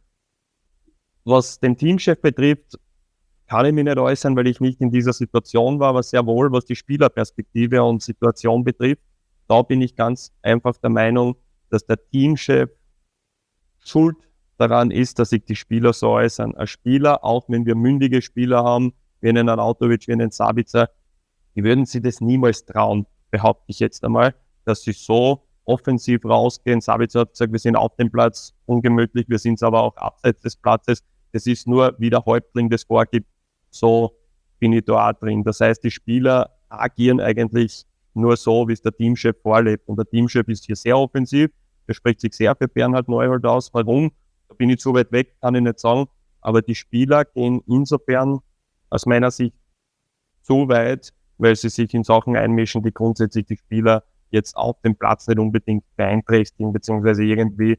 was den Teamchef betrifft, kann ich mich nicht äußern, weil ich nicht in dieser Situation war, aber sehr wohl, was die Spielerperspektive und Situation betrifft. Da bin ich ganz einfach der Meinung, dass der Teamchef schuld daran ist, dass sich die Spieler so äußern. Ein Spieler, auch wenn wir mündige Spieler haben, wie einen Arnautovic, wie einen Sabitzer, die würden sich das niemals trauen, behaupte ich jetzt einmal, dass sie so offensiv rausgehen. Sabitzer hat gesagt, wir sind auf dem Platz ungemütlich, wir sind es aber auch abseits des Platzes. Das ist nur, wie der Häuptling das vorgibt, so bin ich da auch drin. Das heißt, die Spieler agieren eigentlich nur so, wie es der Teamchef vorlebt. Und der Teamchef ist hier sehr offensiv, der spricht sich sehr für Bernhard Neuhold aus. Warum? Da bin ich zu weit weg, kann ich nicht sagen. Aber die Spieler gehen insofern aus meiner Sicht zu weit, weil sie sich in Sachen einmischen, die grundsätzlich die Spieler jetzt auf dem Platz nicht unbedingt beeinträchtigen bzw. irgendwie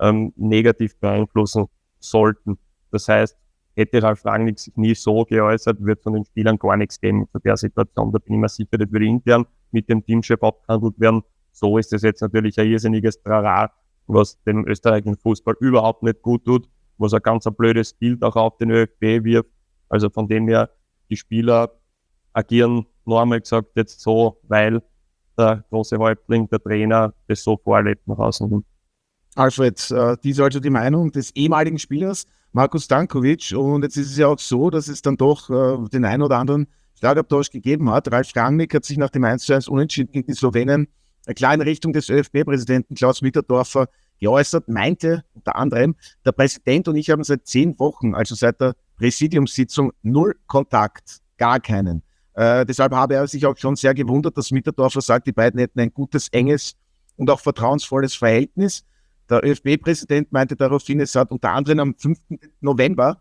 negativ beeinflussen sollten. Das heißt, hätte Ralf Rangnick sich nie so geäußert, wird von den Spielern gar nichts geben zu der Situation. Da bin ich mir sicher, das würde intern mit dem Teamchef abgehandelt werden. So ist es jetzt natürlich ein irrsinniges Trara, was dem österreichischen Fußball überhaupt nicht gut tut, was ein ganz blödes Bild auch auf den ÖFB wirft. Also von dem her, die Spieler agieren normal gesagt jetzt so, weil der große Häuptling, der Trainer, das so vorlebt nach außen hin. Alfred, dies ist also die Meinung des ehemaligen Spielers Marko Stankovic, und jetzt ist es ja auch so, dass es dann doch den einen oder anderen Schlagabtausch gegeben hat. Ralf Rangnick hat sich nach dem 1:1 Unentschieden gegen die Slowenen klar in Richtung des ÖFB-Präsidenten Klaus Mitterdorfer geäußert, meinte unter anderem, der Präsident und ich haben seit 10 Wochen, also seit der Präsidiumssitzung, 0 Kontakt, gar keinen. Deshalb habe er sich auch schon sehr gewundert, dass Mitterdorfer sagt, die beiden hätten ein gutes, enges und auch vertrauensvolles Verhältnis. Der ÖFB-Präsident meinte daraufhin, es hat unter anderem am 5. November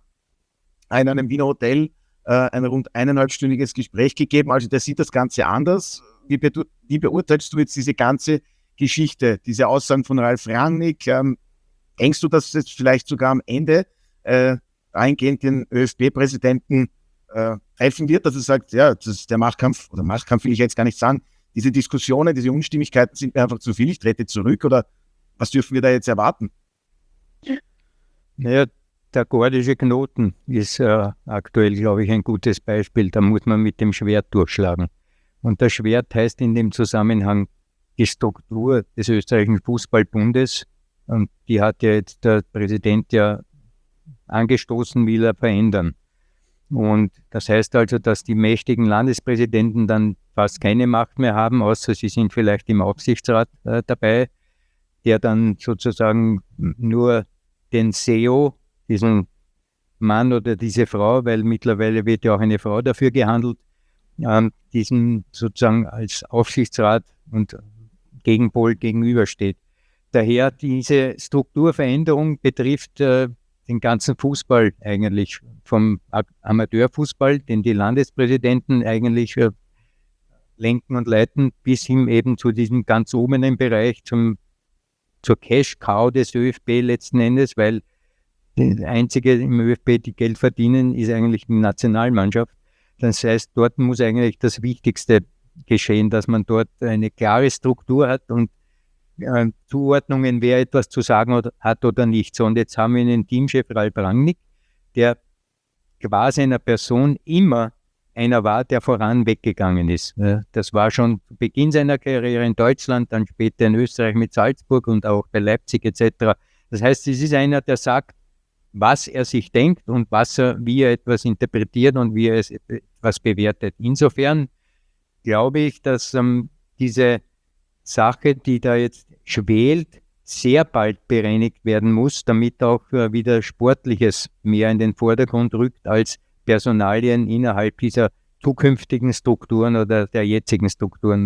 in einem Wiener Hotel ein rund 1,5-stündiges Gespräch gegeben. Also der sieht das Ganze anders. Wie beurteilst du jetzt diese ganze Geschichte, diese Aussagen von Ralf Rangnick? Denkst du, dass es vielleicht sogar am Ende eingehend den ÖFB-Präsidenten treffen wird, dass er sagt, ja, das ist der Machtkampf, oder Machtkampf will ich jetzt gar nicht sagen, diese Diskussionen, diese Unstimmigkeiten sind mir einfach zu viel, ich trete zurück, oder was dürfen wir da jetzt erwarten? Naja, der gordische Knoten ist aktuell, glaube ich, ein gutes Beispiel. Da muss man mit dem Schwert durchschlagen. Und das Schwert heißt in dem Zusammenhang die Struktur des österreichischen Fußballbundes. Und die hat ja jetzt der Präsident ja angestoßen, will er verändern. Und das heißt also, dass die mächtigen Landespräsidenten dann fast keine Macht mehr haben, außer sie sind vielleicht im Aufsichtsrat dabei, der dann sozusagen nur den CEO, diesen Mann oder diese Frau, weil mittlerweile wird ja auch eine Frau dafür gehandelt, diesen sozusagen als Aufsichtsrat und Gegenpol gegenübersteht. Daher diese Strukturveränderung betrifft den ganzen Fußball eigentlich, vom Amateurfußball, den die Landespräsidenten eigentlich lenken und leiten, bis hin eben zu diesem ganz oberen Bereich, zur Cash-Cow des ÖFB letzten Endes, weil der Einzige im ÖFB, die Geld verdienen, ist eigentlich die Nationalmannschaft. Das heißt, dort muss eigentlich das Wichtigste geschehen, dass man dort eine klare Struktur hat und Zuordnungen, wer etwas zu sagen hat oder nicht. So, und jetzt haben wir einen Teamchef Ralf Rangnick, der quasi einer Person immer einer war, der voran weggegangen ist. Das war schon zu Beginn seiner Karriere in Deutschland, dann später in Österreich mit Salzburg und auch bei Leipzig etc. Das heißt, es ist einer, der sagt, was er sich denkt und wie er etwas interpretiert und wie er etwas bewertet. Insofern glaube ich, dass diese Sache, die da jetzt schwelt, sehr bald bereinigt werden muss, damit auch wieder Sportliches mehr in den Vordergrund rückt als Personalien innerhalb dieser zukünftigen Strukturen oder der jetzigen Strukturen.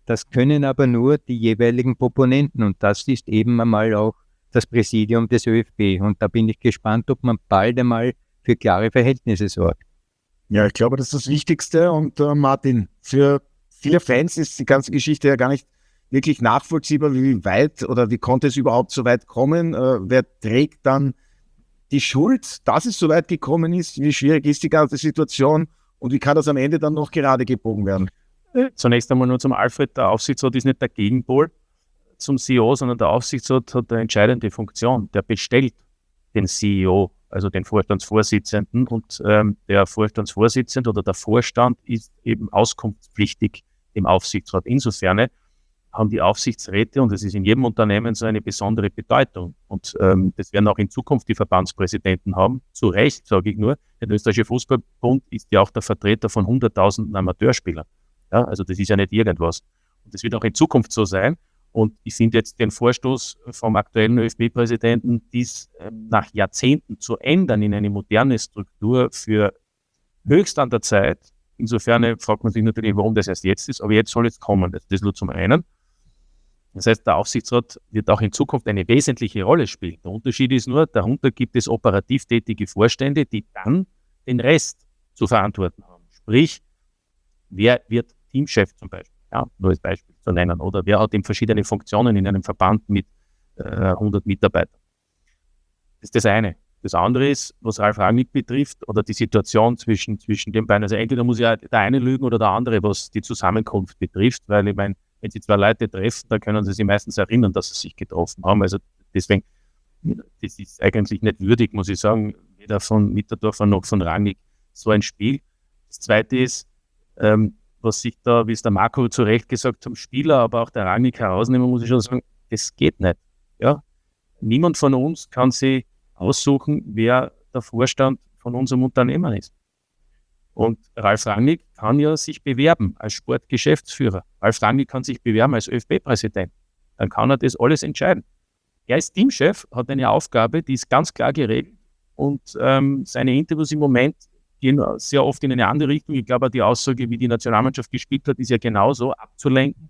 Das können aber nur die jeweiligen Proponenten und das ist eben einmal auch das Präsidium des ÖFB. Und da bin ich gespannt, ob man bald einmal für klare Verhältnisse sorgt. Ja, ich glaube, das ist das Wichtigste. Und Martin, für viele Fans ist die ganze Geschichte ja gar nicht wirklich nachvollziehbar, wie weit oder wie konnte es überhaupt so weit kommen? Wer trägt dann die Schuld, dass es so weit gekommen ist? Wie schwierig ist die ganze Situation und wie kann das am Ende dann noch gerade gebogen werden? Zunächst einmal nur zum Alfred. Der Aufsichtsrat ist nicht der Gegenpol zum CEO, sondern der Aufsichtsrat hat eine entscheidende Funktion. Der bestellt den CEO, also den Vorstandsvorsitzenden, und der Vorstandsvorsitzende oder der Vorstand ist eben auskunftspflichtig im Aufsichtsrat. Insofern haben die Aufsichtsräte, und das ist in jedem Unternehmen so, eine besondere Bedeutung. Und das werden auch in Zukunft die Verbandspräsidenten haben. Zu Recht, sage ich nur. Der österreichische Fußballbund ist ja auch der Vertreter von 100.000 Amateurspielern. Ja, also das ist ja nicht irgendwas. Und das wird auch in Zukunft so sein. Und ich finde jetzt den Vorstoß vom aktuellen ÖFB-Präsidenten, dies nach Jahrzehnten zu ändern in eine moderne Struktur, für höchst an der Zeit. Insofern fragt man sich natürlich, warum das erst jetzt ist, aber jetzt soll es kommen. Das nur zum einen. Das heißt, der Aufsichtsrat wird auch in Zukunft eine wesentliche Rolle spielen. Der Unterschied ist nur, darunter gibt es operativ tätige Vorstände, die dann den Rest zu verantworten haben. Sprich, wer wird Teamchef zum Beispiel? Ja, nur als Beispiel zu nennen. Oder wer hat eben verschiedene Funktionen in einem Verband mit 100 Mitarbeitern? Das ist das eine. Das andere ist, was Ralf Rangnick betrifft, oder die Situation zwischen den beiden. Also entweder muss ja der eine lügen oder der andere, was die Zusammenkunft betrifft, weil ich meine, wenn sie zwei Leute treffen, dann können sie sich meistens erinnern, dass sie sich getroffen haben. Also deswegen, das ist eigentlich nicht würdig, muss ich sagen, weder von Mitterdorfer noch von Rangnick so ein Spiel. Das zweite ist, was sich da, wie es der Marco zu Recht gesagt hat, Spieler, aber auch der Rangnick herausnehmen, muss ich schon sagen, das geht nicht. Ja? Niemand von uns kann sich aussuchen, wer der Vorstand von unserem Unternehmen ist. Und Ralf Rangnick kann ja sich bewerben als Sportgeschäftsführer. Ralf Rangnick kann sich bewerben als ÖFB-Präsident. Dann kann er das alles entscheiden. Er ist Teamchef, hat eine Aufgabe, die ist ganz klar geregelt. Und seine Interviews im Moment gehen sehr oft in eine andere Richtung. Ich glaube, die Aussage, wie die Nationalmannschaft gespielt hat, ist ja genauso abzulenken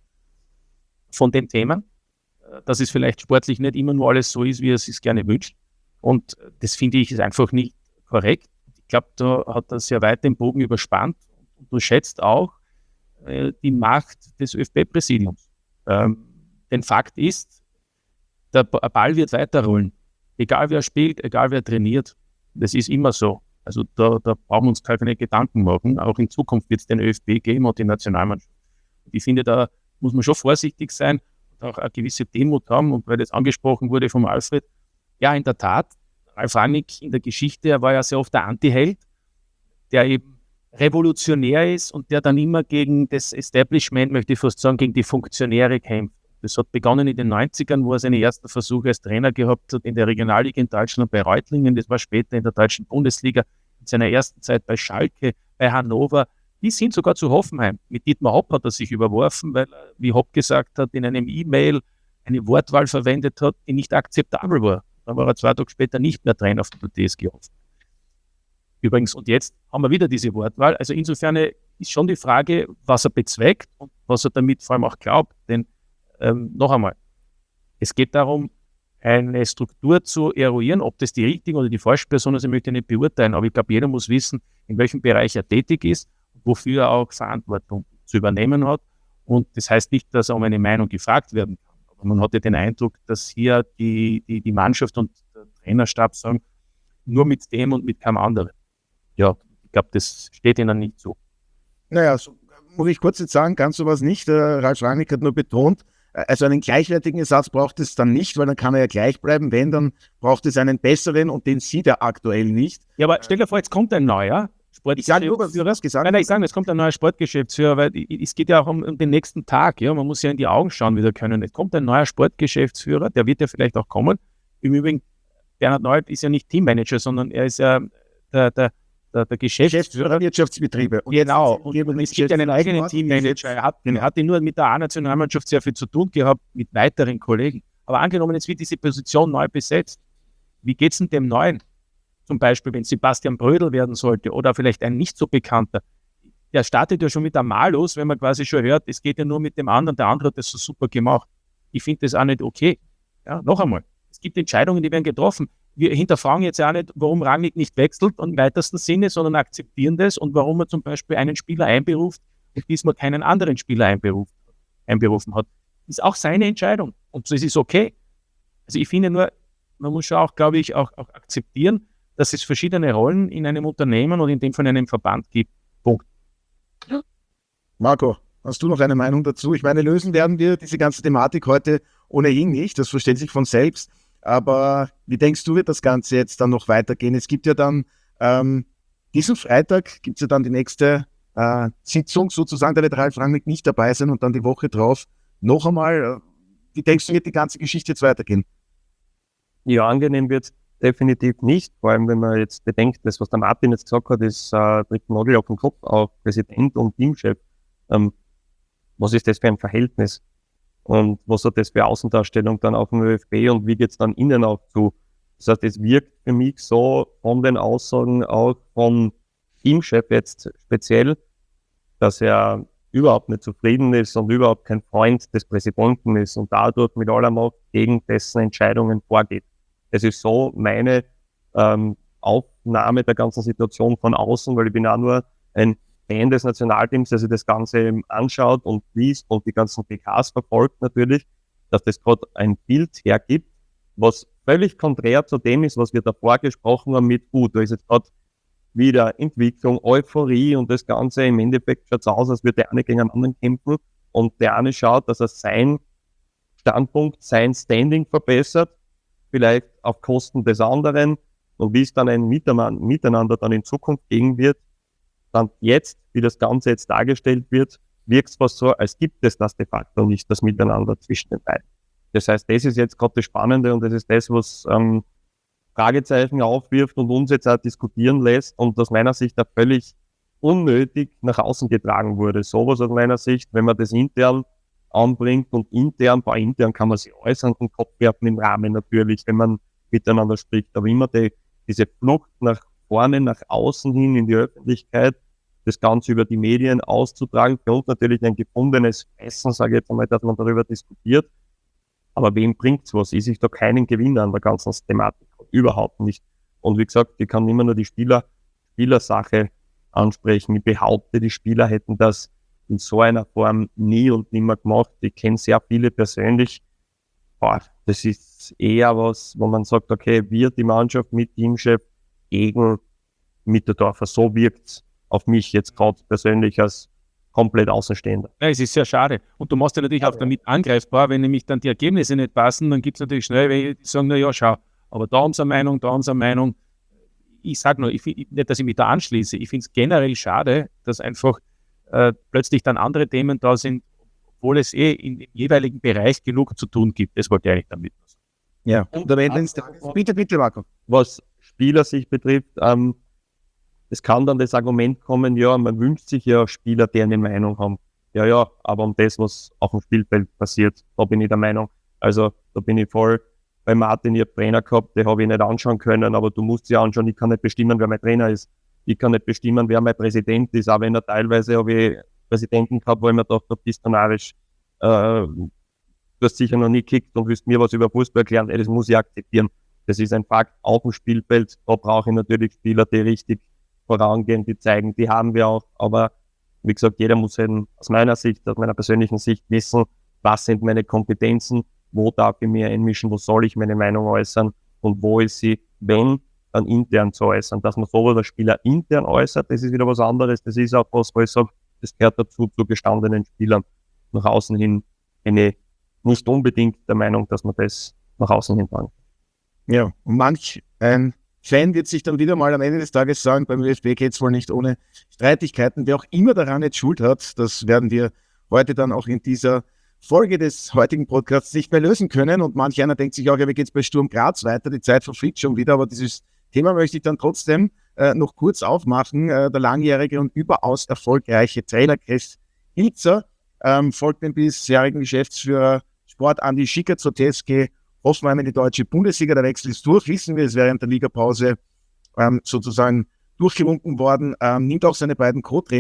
von den Themen, dass es vielleicht sportlich nicht immer nur alles so ist, wie er es sich gerne wünscht. Und das finde ich ist einfach nicht korrekt. Ich glaube, da hat er sehr weit den Bogen überspannt und unterschätzt auch die Macht des ÖFB-Präsidiums. Denn Fakt ist, der Ball wird weiterrollen. Egal wer spielt, egal wer trainiert. Das ist immer so. Also da brauchen wir uns keine Gedanken machen. Auch in Zukunft wird es den ÖFB geben und die Nationalmannschaft. Und ich finde, da muss man schon vorsichtig sein und auch eine gewisse Demut haben. Und weil das angesprochen wurde vom Alfred, ja, in der Tat, Ralf Rangnick in der Geschichte, er war ja sehr oft der Anti-Held, der eben revolutionär ist und der dann immer gegen das Establishment, möchte ich fast sagen, gegen die Funktionäre kämpft. Das hat begonnen in den 90ern, wo er seine ersten Versuche als Trainer gehabt hat in der Regionalliga in Deutschland bei Reutlingen. Das war später in der deutschen Bundesliga, in seiner ersten Zeit bei Schalke, bei Hannover, bis hin sogar zu Hoffenheim. Mit Dietmar Hopp hat er sich überworfen, weil er, wie Hopp gesagt hat, in einem E-Mail eine Wortwahl verwendet hat, die nicht akzeptabel war. Dann war er 2 Tage später nicht mehr Trainer von der TSG Hoffenheim. Übrigens, und jetzt haben wir wieder diese Wortwahl. Also insofern ist schon die Frage, was er bezweckt und was er damit vor allem auch glaubt. Denn noch einmal, es geht darum, eine Struktur zu eruieren, ob das die richtige oder die falsche Person ist, ich möchte nicht beurteilen, aber ich glaube, jeder muss wissen, in welchem Bereich er tätig ist, wofür er auch Verantwortung zu übernehmen hat. Und das heißt nicht, dass er um eine Meinung gefragt werden kann. Aber man hatte den Eindruck, dass hier die Mannschaft und der Trainerstab sagen, nur mit dem und mit keinem anderen. Ja, ich glaube, das steht ihnen nicht so. Naja, so muss ich kurz jetzt sagen, ganz sowas nicht. Ralf Rangnick hat nur betont, also einen gleichwertigen Ersatz braucht es dann nicht, weil dann kann er ja gleich bleiben. Wenn, dann braucht es einen besseren und den sieht er aktuell nicht. Ja, aber stell dir vor, jetzt kommt ein neuer Sportgeschäftsführer. Ich sage, Nein, ich sage, es kommt ein neuer Sportgeschäftsführer, weil es geht ja auch um den nächsten Tag. Ja, man muss ja in die Augen schauen wieder können. Es kommt ein neuer Sportgeschäftsführer, der wird ja vielleicht auch kommen. Im Übrigen, Bernhard Neut ist ja nicht Teammanager, sondern er ist ja der Geschäftsführer Wirtschaftsbetriebe. Und genau. Und es gibt ja einen eigenen Teammanager. Er hat nur mit der A-Nationalmannschaft sehr viel zu tun gehabt, mit weiteren Kollegen. Aber angenommen, jetzt wird diese Position neu besetzt. Wie geht es denn dem Neuen? Zum Beispiel, wenn Sebastian Brödel werden sollte oder vielleicht ein nicht so bekannter. der startet ja schon mit einem Malus, wenn man quasi schon hört, es geht ja nur mit dem anderen, der andere hat das so super gemacht. Ich finde das auch nicht okay. Ja, noch einmal, es gibt Entscheidungen, die werden getroffen. Wir hinterfragen jetzt auch nicht, warum Rangnick nicht wechselt im weitesten Sinne, sondern akzeptieren das und warum er zum Beispiel einen Spieler einberuft und diesmal keinen anderen Spieler einberufen hat. Das ist auch seine Entscheidung und das ist okay. Also ich finde nur, man muss schon auch, glaube ich, auch akzeptieren, dass es verschiedene Rollen in einem Unternehmen und in dem Fall in einem Verband gibt. Punkt. Marco, hast du noch eine Meinung dazu? Ich meine, lösen werden wir diese ganze Thematik heute ohnehin nicht, das versteht sich von selbst. Aber wie denkst du, wird das Ganze jetzt dann noch weitergehen? Es gibt ja dann, diesen Freitag gibt es ja dann die nächste Sitzung sozusagen, da wird Ralf Rangnick nicht dabei sein und dann die Woche drauf noch einmal. Wie denkst du, wird die ganze Geschichte jetzt weitergehen? Ja, angenehm wird es definitiv nicht, vor allem wenn man jetzt bedenkt, das, was der Martin jetzt gesagt hat, ist trifft Nagel auf den Kopf, auch Präsident und Teamchef. Was ist das für ein Verhältnis? Und was hat das für Außendarstellung dann auf dem ÖFB und wie geht es dann innen auch zu? Das heißt, es wirkt für mich so von den Aussagen auch vom Teamchef jetzt speziell, dass er überhaupt nicht zufrieden ist und überhaupt kein Freund des Präsidenten ist und dadurch mit aller Macht gegen dessen Entscheidungen vorgeht. Es ist so meine Aufnahme der ganzen Situation von außen, weil ich bin auch nur ein Fan des Nationalteams, der sich das Ganze anschaut und liest und die ganzen PKs verfolgt natürlich, dass das gerade ein Bild hergibt, was völlig konträr zu dem ist, was wir davor gesprochen haben mit, da ist jetzt gerade wieder Entwicklung, Euphorie und das Ganze. Im Endeffekt schaut es aus, als würde der eine gegen den anderen kämpfen und der eine schaut, dass er sein Standpunkt, sein Standing verbessert, vielleicht auf Kosten des anderen und wie es dann ein Miteinander dann in Zukunft gehen wird, dann jetzt, wie das Ganze jetzt dargestellt wird, wirkt es fast so, als gibt es das de facto nicht, das Miteinander zwischen den beiden. Das heißt, das ist jetzt gerade das Spannende und das ist das, was Fragezeichen aufwirft und uns jetzt auch diskutieren lässt und aus meiner Sicht da völlig unnötig nach außen getragen wurde. Sowas aus meiner Sicht, wenn man das intern anbringt und intern kann man sich äußern und Kopf werfen im Rahmen natürlich, wenn man miteinander spricht, aber immer diese Flucht nach vorne, nach außen hin in die Öffentlichkeit, das Ganze über die Medien auszutragen, für uns natürlich ein gefundenes Essen, sage ich jetzt einmal, dass man darüber diskutiert. Aber wem bringt's was? Ich sehe da keinen Gewinner an der ganzen Thematik. Überhaupt nicht. Und wie gesagt, ich kann immer nur die Spielersache ansprechen. Ich behaupte, die Spieler hätten das in so einer Form nie und nimmer gemacht. Ich kenne sehr viele persönlich. Das ist eher was, wo man sagt, okay, wir die Mannschaft mit Teamchef gegen Mitterdorfer. So wirkt's auf mich jetzt gerade persönlich als komplett Außenstehender. Ja, es ist sehr schade. Und du machst ja natürlich auch damit angreifbar, wenn nämlich dann die Ergebnisse nicht passen, dann gibt es natürlich schnell welche, die sagen, na ja, schau, aber da haben sie eine Meinung, Ich sage nur, nicht, dass ich mich da anschließe, ich finde es generell schade, dass einfach plötzlich dann andere Themen da sind, obwohl es im jeweiligen Bereich genug zu tun gibt. Das wollte ich eigentlich damit sagen. Ja, und am Ende ist bitte, Marco. Was Spieler sich betrifft, es kann dann das Argument kommen, ja, man wünscht sich ja Spieler, die eine Meinung haben. Ja, aber um das, was auf dem Spielfeld passiert, da bin ich der Meinung. Also da bin ich voll bei Martin, ich habe Trainer gehabt, die habe ich nicht anschauen können, aber du musst sie anschauen, ich kann nicht bestimmen, wer mein Trainer ist. Ich kann nicht bestimmen, wer mein Präsident ist, auch wenn teilweise habe ich Präsidenten gehabt, wo ich mir gedacht habe, bist du narrisch, du hast sicher noch nie gekickt und willst mir was über Fußball erklären, das muss ich akzeptieren. Das ist ein Fakt auf dem Spielfeld, da brauche ich natürlich Spieler, die richtig vorangehen, die zeigen, die haben wir auch, aber wie gesagt, jeder muss eben aus meiner Sicht, aus meiner persönlichen Sicht wissen, was sind meine Kompetenzen, wo darf ich mir einmischen, wo soll ich meine Meinung äußern und wo ist sie, wenn, dann intern zu äußern. Dass man sowas als Spieler intern äußert, das ist wieder was anderes, das ist auch was, wo ich sage, das gehört dazu zu gestandenen Spielern. Nach außen hin bin ich nicht unbedingt der Meinung, dass man das nach außen hin tragen. Ja, und manch ein Fan wird sich dann wieder mal am Ende des Tages sagen, beim ÖFB geht es wohl nicht ohne Streitigkeiten. Wer auch immer daran jetzt Schuld hat, das werden wir heute dann auch in dieser Folge des heutigen Podcasts nicht mehr lösen können. Und manch einer denkt sich auch, ja, wie geht es bei Sturm Graz weiter? Die Zeit verfliegt schon wieder. Aber dieses Thema möchte ich dann trotzdem noch kurz aufmachen. Der langjährige und überaus erfolgreiche Trainer Chris Ilzer folgt dem bisherigen Geschäftsführer Sport Andi Schicker-Zoteski Hoffenheim in die deutsche Bundesliga. Der Wechsel ist durch, wissen wir, es während der Ligapause sozusagen durchgewunken worden. Nimmt auch seine beiden Co-Trainer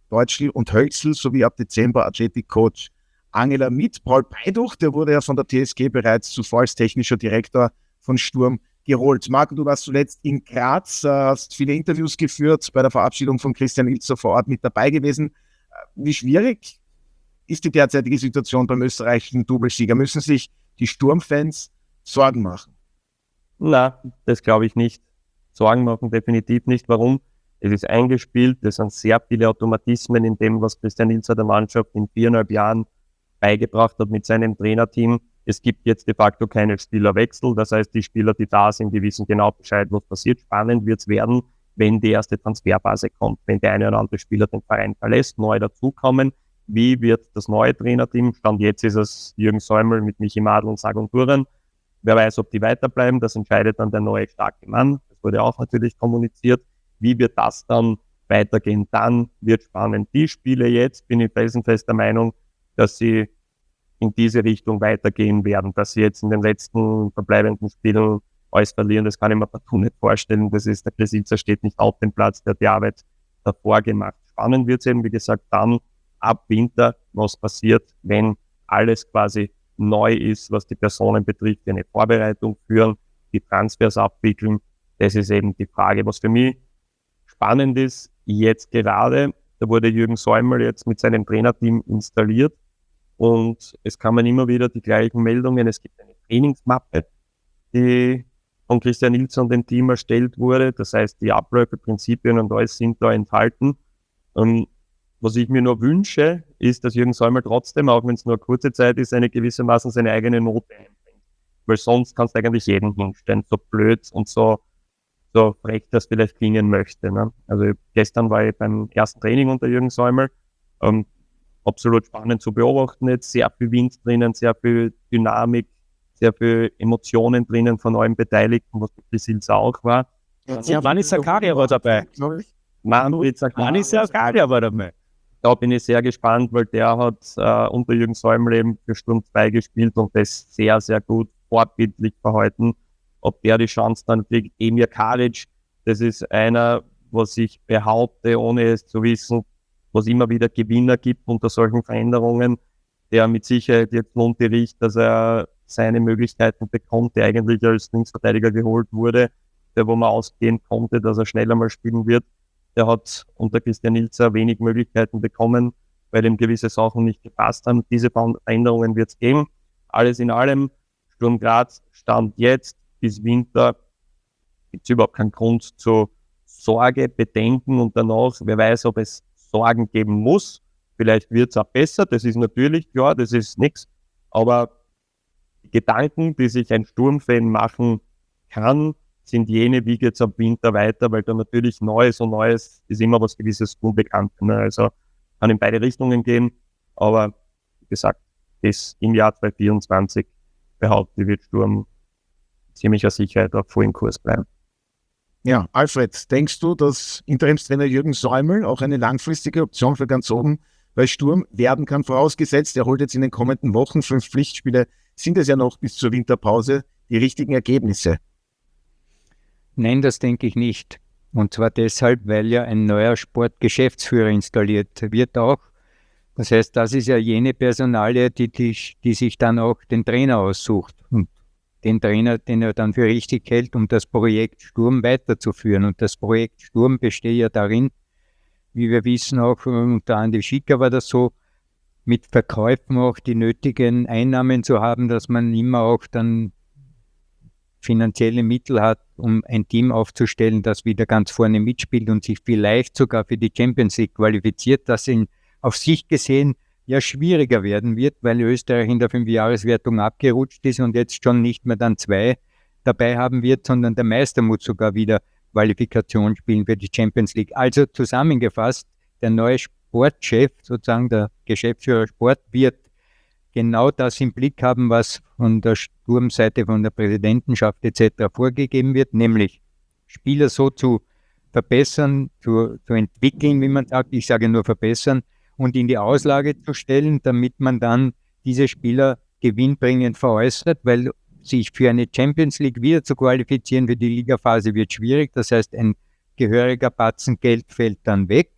Deutschl und Hölzl sowie ab Dezember Athletic Coach Angela Mitt. Paul Beiduch, der wurde ja von der TSG bereits zuvor als technischer Direktor von Sturm geholt. Marco, du warst zuletzt in Graz, hast viele Interviews geführt, bei der Verabschiedung von Christian Ilzer vor Ort mit dabei gewesen. Wie schwierig ist die derzeitige Situation beim österreichischen Doublesieger? Müssen sich die Sturmfans Sorgen machen? Na, das glaube ich nicht. Sorgen machen definitiv nicht. Warum? Es ist eingespielt, es sind sehr viele Automatismen in dem, was Christian Ilzer der Mannschaft in 4,5 Jahren beigebracht hat mit seinem Trainerteam. Es gibt jetzt de facto keine Spielerwechsel. Das heißt, die Spieler, die da sind, die wissen genau Bescheid, was passiert. Spannend wird es werden, wenn die erste Transferphase kommt, wenn der eine oder andere Spieler den Verein verlässt, neu dazukommen. Wie wird das neue Trainerteam? Stand jetzt ist es Jürgen Säumel mit Michi Madl und Sagan Duran. Wer weiß, ob die weiterbleiben, das entscheidet dann der neue starke Mann. Das wurde auch natürlich kommuniziert. Wie wird das dann weitergehen? Dann wird spannend. Die Spiele jetzt, bin ich felsenfest der Meinung, dass sie in diese Richtung weitergehen werden, dass sie jetzt in den letzten verbleibenden Spielen alles verlieren. Das kann ich mir partout nicht vorstellen. Das ist, der Chris Ilzer steht nicht auf dem Platz, der hat die Arbeit davor gemacht. Spannend wird es eben, wie gesagt, dann ab Winter, was passiert, wenn alles quasi neu ist, was die Personen betrifft, die eine Vorbereitung führen, die Transfers abwickeln. Das ist eben die Frage. Was für mich spannend ist, jetzt gerade, da wurde Jürgen Säumel jetzt mit seinem Trainerteam installiert und es kamen immer wieder die gleichen Meldungen. Es gibt eine Trainingsmappe, die von Christian Ilzer und dem Team erstellt wurde. Das heißt, die Abläufe, Prinzipien und alles sind da enthalten. Was ich mir nur wünsche, ist, dass Jürgen Säumel trotzdem, auch wenn es nur eine kurze Zeit ist, eine gewissermaßen seine eigene Note einbringt. Weil sonst kannst du eigentlich jeden hinstellen, so blöd und so frech das vielleicht klingen möchte. Ne? Also gestern war ich beim ersten Training unter Jürgen Säumel. Absolut spannend zu beobachten jetzt. Sehr viel Wind drinnen, sehr viel Dynamik, sehr viel Emotionen drinnen von allen Beteiligten, was die Silza auch war. Ja, Manis Zakaria war dabei. Manis Zakaria war dabei. Da bin ich sehr gespannt, weil der hat unter Jürgen Säumel eben für Sturm 2 gespielt und das sehr, sehr gut vorbildlich verhalten. Ob der die Chance dann kriegt, Emir Karic, das ist einer, was ich behaupte, ohne es zu wissen, was immer wieder Gewinner gibt unter solchen Veränderungen, der mit Sicherheit jetzt lohnt die Richt, dass er seine Möglichkeiten bekommt, der eigentlich als Linksverteidiger geholt wurde, der wo man ausgehen konnte, dass er schneller mal spielen wird. Der hat unter Christian Ilzer wenig Möglichkeiten bekommen, weil ihm gewisse Sachen nicht gepasst haben. Diese Veränderungen wird es geben. Alles in allem, Sturm Graz stand jetzt bis Winter, gibt es überhaupt keinen Grund zu Sorge, Bedenken und danach, wer weiß, ob es Sorgen geben muss. Vielleicht wird es auch besser, das ist natürlich klar, das ist nichts. Aber die Gedanken, die sich ein Sturmfan machen kann, sind jene, wie geht es ab Winter weiter, weil da natürlich Neues und Neues ist immer was gewisses Unbekanntes. Ne? Also kann in beide Richtungen gehen, aber wie gesagt, bis im Jahr 2024 behaupte ich, wird Sturm ziemlicher Sicherheit auf vollen Kurs bleiben. Ja, Alfred, denkst du, dass Interimstrainer Jürgen Säumel auch eine langfristige Option für ganz oben bei Sturm werden kann, vorausgesetzt, er holt jetzt in den kommenden Wochen 5 Pflichtspiele, sind es ja noch bis zur Winterpause, die richtigen Ergebnisse? Nein, das denke ich nicht. Und zwar deshalb, weil ja ein neuer Sportgeschäftsführer installiert wird auch. Das heißt, das ist ja jene Personalie, die sich dann auch den Trainer aussucht. Und den Trainer, den er dann für richtig hält, um das Projekt Sturm weiterzuführen. Und das Projekt Sturm besteht ja darin, wie wir wissen, auch unter Andi Schicker war das so, mit Verkäufen auch die nötigen Einnahmen zu haben, dass man immer auch dann finanzielle Mittel hat, um ein Team aufzustellen, das wieder ganz vorne mitspielt und sich vielleicht sogar für die Champions League qualifiziert, das auf sich gesehen ja schwieriger werden wird, weil Österreich in der 5-Jahreswertung abgerutscht ist und jetzt schon nicht mehr dann 2 dabei haben wird, sondern der Meister muss sogar wieder Qualifikation spielen für die Champions League. Also zusammengefasst, der neue Sportchef, sozusagen der Geschäftsführer Sport, wird genau das im Blick haben, was von der Sturmseite, von der Präsidentenschaft etc. vorgegeben wird, nämlich Spieler so zu verbessern, zu entwickeln, wie man sagt, ich sage nur verbessern, und in die Auslage zu stellen, damit man dann diese Spieler gewinnbringend veräußert, weil sich für eine Champions League wieder zu qualifizieren für die Ligaphase wird schwierig. Das heißt, ein gehöriger Batzen Geld fällt dann weg.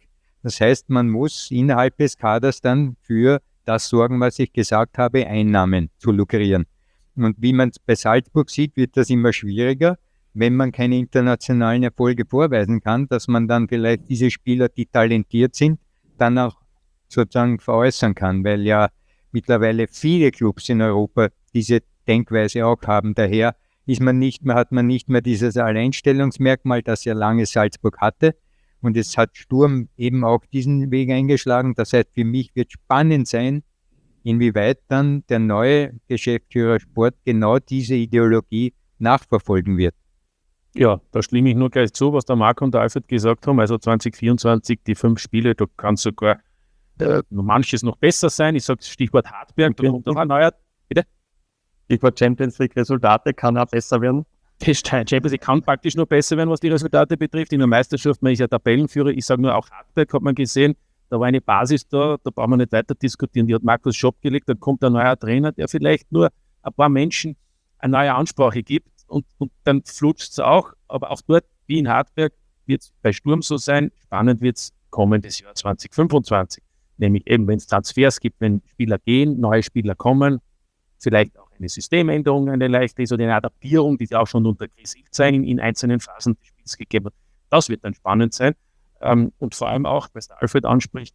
Das heißt, man muss innerhalb des Kaders dann für das sorgen, was ich gesagt habe, Einnahmen zu lukrieren. Und wie man es bei Salzburg sieht, wird das immer schwieriger, wenn man keine internationalen Erfolge vorweisen kann, dass man dann vielleicht diese Spieler, die talentiert sind, dann auch sozusagen veräußern kann, weil ja mittlerweile viele Clubs in Europa diese Denkweise auch haben. Daher hat man nicht mehr dieses Alleinstellungsmerkmal, das ja lange Salzburg hatte. Und es hat Sturm eben auch diesen Weg eingeschlagen. Das heißt, für mich wird spannend sein, inwieweit dann der neue Geschäftsführer Sport genau diese Ideologie nachverfolgen wird. Ja, da stimme ich nur gleich zu, was der Marco und der Alfred gesagt haben. Also 2024, die 5 Spiele, da kann sogar manches noch besser sein. Ich sage Stichwort Hartberg, da kommt noch ein neuer. Bitte? Stichwort Champions League Resultate kann auch besser werden. Das Champions League kann praktisch noch besser werden, was die Resultate betrifft. In der Meisterschaft, man ist ja Tabellenführer. Ich sage nur, auch Hartberg hat man gesehen, da war eine Basis da brauchen wir nicht weiter diskutieren. Die hat Markus Schopp gelegt, da kommt ein neuer Trainer, der vielleicht nur ein paar Menschen eine neue Ansprache gibt und dann flutscht es auch. Aber auch dort, wie in Hartberg, wird es bei Sturm so sein. Spannend wird es kommendes Jahr 2025. Nämlich eben, wenn es Transfers gibt, wenn Spieler gehen, neue Spieler kommen, vielleicht auch eine Systemänderung, eine leichte ist oder eine Adaptierung, die auch schon unter Chris Ilzheim in einzelnen Phasen des Spiels gegeben hat. Das wird dann spannend sein. Und vor allem auch, was der Alfred anspricht,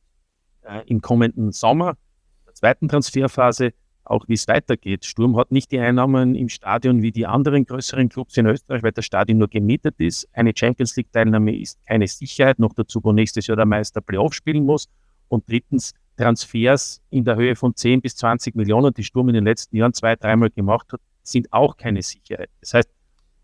im kommenden Sommer, der zweiten Transferphase, auch wie es weitergeht. Sturm hat nicht die Einnahmen im Stadion wie die anderen größeren Clubs in Österreich, weil das Stadion nur gemietet ist. Eine Champions League-Teilnahme ist keine Sicherheit, noch dazu, wo nächstes Jahr der Meister Playoff spielen muss. Und drittens, Transfers in der Höhe von 10 bis 20 Millionen, die Sturm in den letzten Jahren 2-3 Mal gemacht hat, sind auch keine Sicherheit. Das heißt,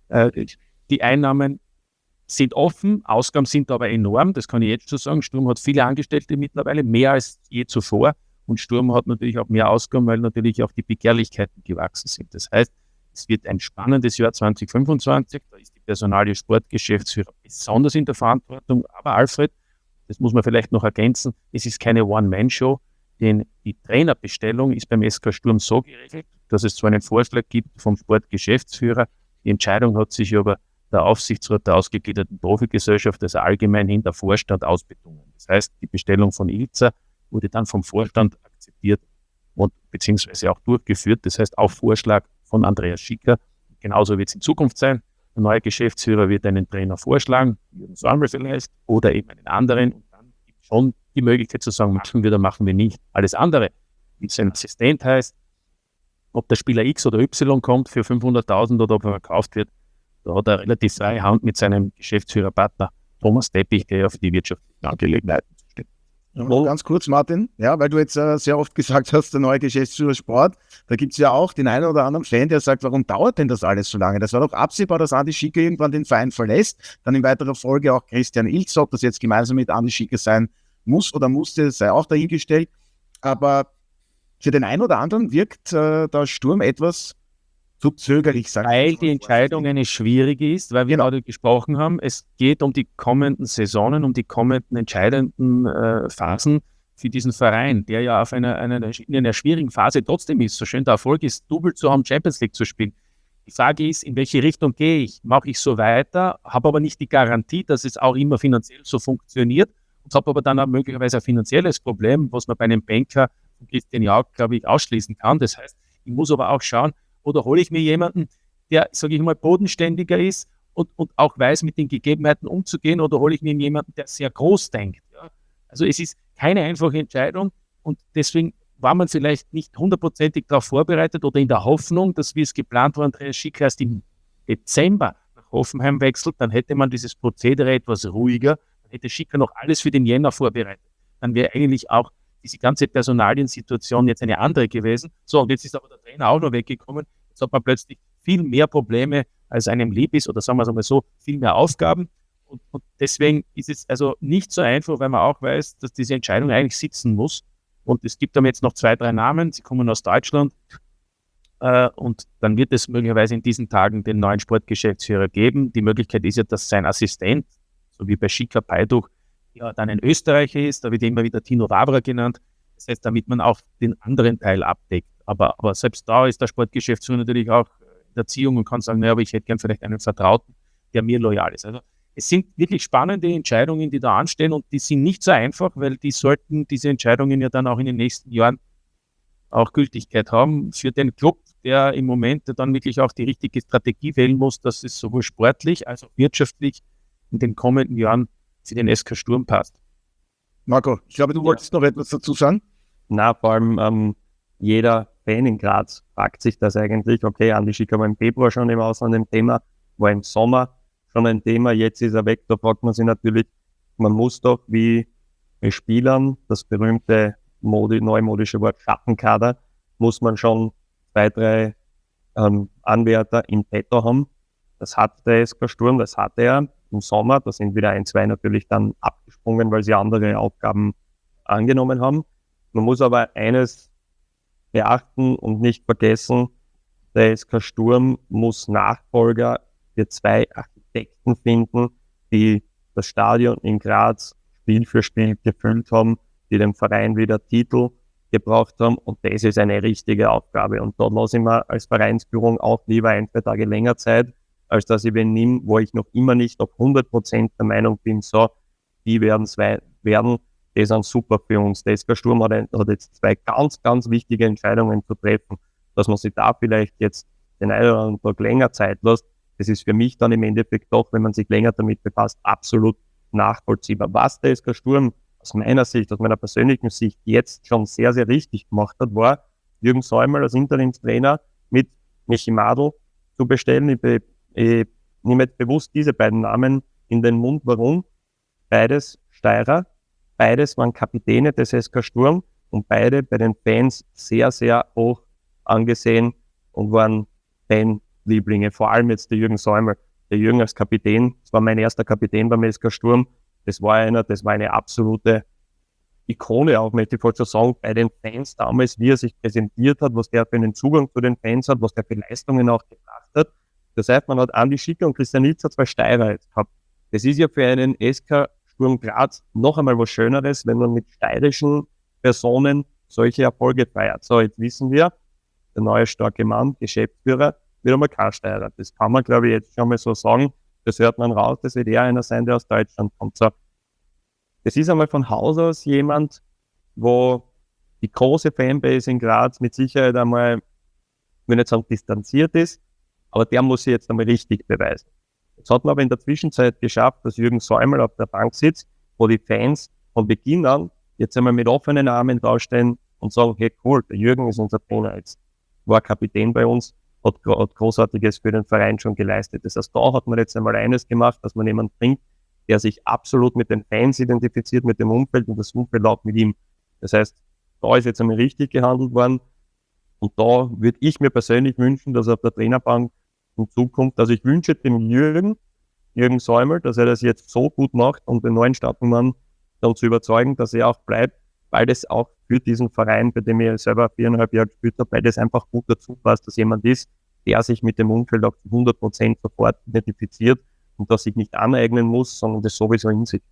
die Einnahmen sind offen, Ausgaben sind aber enorm, das kann ich jetzt schon sagen. Sturm hat viele Angestellte mittlerweile, mehr als je zuvor. Und Sturm hat natürlich auch mehr Ausgaben, weil natürlich auch die Begehrlichkeiten gewachsen sind. Das heißt, es wird ein spannendes Jahr 2025. Da ist die Personalie Sportgeschäftsführer besonders in der Verantwortung. Aber Alfred, das muss man vielleicht noch ergänzen, es ist keine One-Man-Show, denn die Trainerbestellung ist beim SK Sturm so geregelt, dass es zwar einen Vorschlag gibt vom Sportgeschäftsführer, die Entscheidung hat sich aber der Aufsichtsrat der ausgegliederten Profigesellschaft, also allgemein hin der Vorstand, ausbedungen. Das heißt, die Bestellung von Ilzer wurde dann vom Vorstand akzeptiert und beziehungsweise auch durchgeführt. Das heißt, auf Vorschlag von Andreas Schicker. Genauso wird es in Zukunft sein. Der neue Geschäftsführer wird einen Trainer vorschlagen, Jürgen Sormel vielleicht, oder eben einen anderen. Und dann gibt es schon die Möglichkeit zu sagen, machen wir oder machen wir nicht. Alles andere, wie es ein Assistent heißt, ob der Spieler X oder Y kommt für 500.000 oder ob er verkauft wird, da hat er relativ freie Hand mit seinem Geschäftsführerpartner Thomas Teppich, der ja für die wirtschaftlichen Angelegenheiten zuständig ist. Ja, ganz kurz, Martin, ja, weil du jetzt sehr oft gesagt hast, der neue Geschäftsführer Sport, da gibt es ja auch den einen oder anderen Fan, der sagt, warum dauert denn das alles so lange? Das war doch absehbar, dass Andi Schicker irgendwann den Verein verlässt, dann in weiterer Folge auch Christian Ilz, ob das jetzt gemeinsam mit Andi Schicker sein muss oder musste, sei auch dahingestellt, aber für den einen oder anderen wirkt der Sturm etwas zu zögerlich, weil die Entscheidung eine schwierige ist, weil wir gerade gesprochen haben, es geht um die kommenden Saisonen, um die kommenden entscheidenden Phasen für diesen Verein, der ja in einer schwierigen Phase trotzdem ist. So schön der Erfolg ist, Double zu haben, Champions League zu spielen. Die Frage ist, in welche Richtung gehe ich? Mache ich so weiter, habe aber nicht die Garantie, dass es auch immer finanziell so funktioniert und habe aber dann auch möglicherweise ein finanzielles Problem, was man bei einem Banker von Christian Jauch, glaube ich, ausschließen kann. Das heißt, ich muss aber auch schauen, oder hole ich mir jemanden, der, sage ich mal, bodenständiger ist und auch weiß, mit den Gegebenheiten umzugehen, oder hole ich mir jemanden, der sehr groß denkt. Ja? Also es ist keine einfache Entscheidung und deswegen war man vielleicht nicht hundertprozentig darauf vorbereitet oder in der Hoffnung, dass, wie es geplant war, Andreas Schicker erst im Dezember nach Hoffenheim wechselt, dann hätte man dieses Prozedere etwas ruhiger, dann hätte Schicker noch alles für den Jänner vorbereitet. Dann wäre eigentlich auch diese ganze Personaliensituation jetzt eine andere gewesen. So, und jetzt ist aber der Trainer auch noch weggekommen. Jetzt hat man plötzlich viel mehr Probleme, als einem lieb ist, oder sagen wir es einmal so, viel mehr Aufgaben. Und deswegen ist es also nicht so einfach, weil man auch weiß, dass diese Entscheidung eigentlich sitzen muss. Und es gibt dann jetzt noch 2, 3 Namen, sie kommen aus Deutschland. Und dann wird es möglicherweise in diesen Tagen den neuen Sportgeschäftsführer geben. Die Möglichkeit ist ja, dass sein Assistent, so wie bei Schicker Peiduch, ja dann ein Österreicher ist, da wird immer wieder Tino Wabra genannt. Das heißt, damit man auch den anderen Teil abdeckt. Aber selbst da ist der Sportgeschäftsführer natürlich auch in der Erziehung und kann sagen, naja, aber ich hätte gern vielleicht einen Vertrauten, der mir loyal ist. Also es sind wirklich spannende Entscheidungen, die da anstehen und die sind nicht so einfach, weil die sollten diese Entscheidungen ja dann auch in den nächsten Jahren auch Gültigkeit haben für den Club, der im Moment dann wirklich auch die richtige Strategie wählen muss, dass es sowohl sportlich als auch wirtschaftlich in den kommenden Jahren für den SK Sturm passt. Marco, ich glaube, du wolltest noch etwas dazu sagen? Na, vor allem jeder Fan in Graz fragt sich das eigentlich. Okay, Andi Schicker war im Februar schon im Ausland ein Thema, war im Sommer schon ein Thema, jetzt ist er weg. Da fragt man sich natürlich, man muss doch wie bei Spielern, das berühmte neumodische Wort Schattenkader, muss man schon 2, 3 Anwärter im Petto haben. Das hat der SK Sturm, das hatte er im Sommer. Da sind wieder 1, 2 natürlich dann abgesprungen, weil sie andere Aufgaben angenommen haben. Man muss aber eines beachten und nicht vergessen, der SK Sturm muss Nachfolger für 2 Architekten finden, die das Stadion in Graz Spiel für Spiel gefüllt haben, die dem Verein wieder Titel gebraucht haben, und das ist eine richtige Aufgabe. Und da lasse ich mir als Vereinsführung auch lieber 1, 2 Tage länger Zeit, als dass ich wen nehme, wo ich noch immer nicht auf 100% der Meinung bin, so, die werden es werden. Das ist super für uns. Der SK Sturm hat jetzt 2 ganz, ganz wichtige Entscheidungen zu treffen. Dass man sich da vielleicht jetzt den einen oder anderen Tag länger Zeit lässt, das ist für mich dann im Endeffekt doch, wenn man sich länger damit befasst, absolut nachvollziehbar. Was der SK Sturm aus meiner Sicht, aus meiner persönlichen Sicht jetzt schon sehr, sehr richtig gemacht hat, war, Jürgen Säumer als Interimstrainer mit Michi Madl zu bestellen. Ich nehme jetzt bewusst diese beiden Namen in den Mund. Warum? Beides Steirer. Beides waren Kapitäne des SK Sturm und beide bei den Fans sehr, sehr hoch angesehen und waren Fanlieblinge. Vor allem jetzt der Jürgen Säumer. Der Jürgen als Kapitän, das war mein erster Kapitän beim SK Sturm. Das war eine absolute Ikone auch, möchte ich fast schon sagen, bei den Fans damals, wie er sich präsentiert hat, was der für einen Zugang zu den Fans hat, was der für Leistungen auch gebracht hat. Das heißt, man hat Andi Schicker und Christian Ilzer 2 Steirer jetzt gehabt. Das ist ja für einen SK Sturm Graz noch einmal was Schöneres, wenn man mit steirischen Personen solche Erfolge feiert. So, jetzt wissen wir, der neue starke Mann, Geschäftsführer, wird einmal kein Steirer. Das kann man, glaube ich, jetzt schon mal so sagen. Das hört man raus, das wird eher einer sein, der aus Deutschland kommt. So, das ist einmal von Haus aus jemand, wo die große Fanbase in Graz mit Sicherheit einmal, ich will nicht sagen distanziert ist, aber der muss sich jetzt einmal richtig beweisen. Jetzt hat man aber in der Zwischenzeit geschafft, dass Jürgen Säumer auf der Bank sitzt, wo die Fans von Beginn an jetzt einmal mit offenen Armen dastehen und sagen, hey cool, der Jürgen ist unser Trainer jetzt, war Kapitän bei uns, hat Großartiges für den Verein schon geleistet. Das heißt, da hat man jetzt einmal eines gemacht, dass man jemanden bringt, der sich absolut mit den Fans identifiziert, mit dem Umfeld und das Umfeld auch mit ihm. Das heißt, da ist jetzt einmal richtig gehandelt worden und da würde ich mir persönlich wünschen, dass er auf der Trainerbank in Zukunft, also ich wünsche dem Jürgen Säumer, dass er das jetzt so gut macht, um den neuen Stadtmann dann zu überzeugen, dass er auch bleibt, weil das auch für diesen Verein, bei dem ich selber 4,5 Jahre gespielt habe, weil das einfach gut dazu passt, dass jemand ist, der sich mit dem Umfeld auch zu 100% sofort identifiziert und das sich nicht aneignen muss, sondern das sowieso in sich.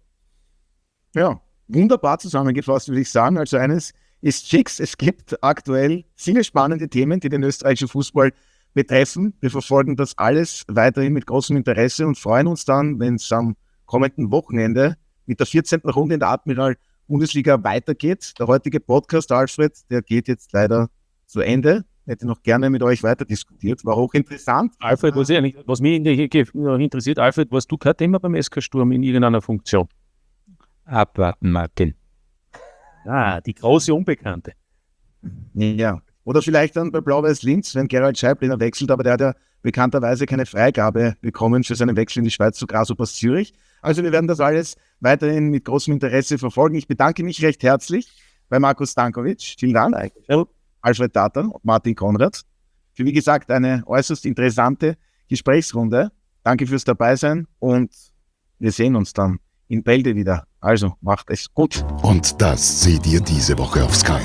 Ja, wunderbar zusammengefasst, würde ich sagen. Also eines ist fix, es gibt aktuell viele spannende Themen, die den österreichischen Fußball betreffen. Wir verfolgen das alles weiterhin mit großem Interesse und freuen uns dann, wenn es am kommenden Wochenende mit der 14. Runde in der Admiral Bundesliga weitergeht. Der heutige Podcast, Alfred, der geht jetzt leider zu Ende. Ich hätte noch gerne mit euch weiter diskutiert. War hochinteressant. Alfred, was mich noch interessiert, Alfred, warst du kein Thema beim SK Sturm in irgendeiner Funktion? Abwarten, Martin. Ah, die große Unbekannte. Ja. Oder vielleicht dann bei Blau-Weiß Linz, wenn Gerald Scheibliner wechselt, aber der hat ja bekannterweise keine Freigabe bekommen für seinen Wechsel in die Schweiz zu Grasshopper Zürich. Also wir werden das alles weiterhin mit großem Interesse verfolgen. Ich bedanke mich recht herzlich bei Markus Stankovic. Vielen Dank. Dankeschön. Alfred Tatar und Martin Konrad. Für, wie gesagt, eine äußerst interessante Gesprächsrunde. Danke fürs Dabeisein und wir sehen uns dann in Bälde wieder. Also macht es gut. Und das seht ihr diese Woche auf Sky.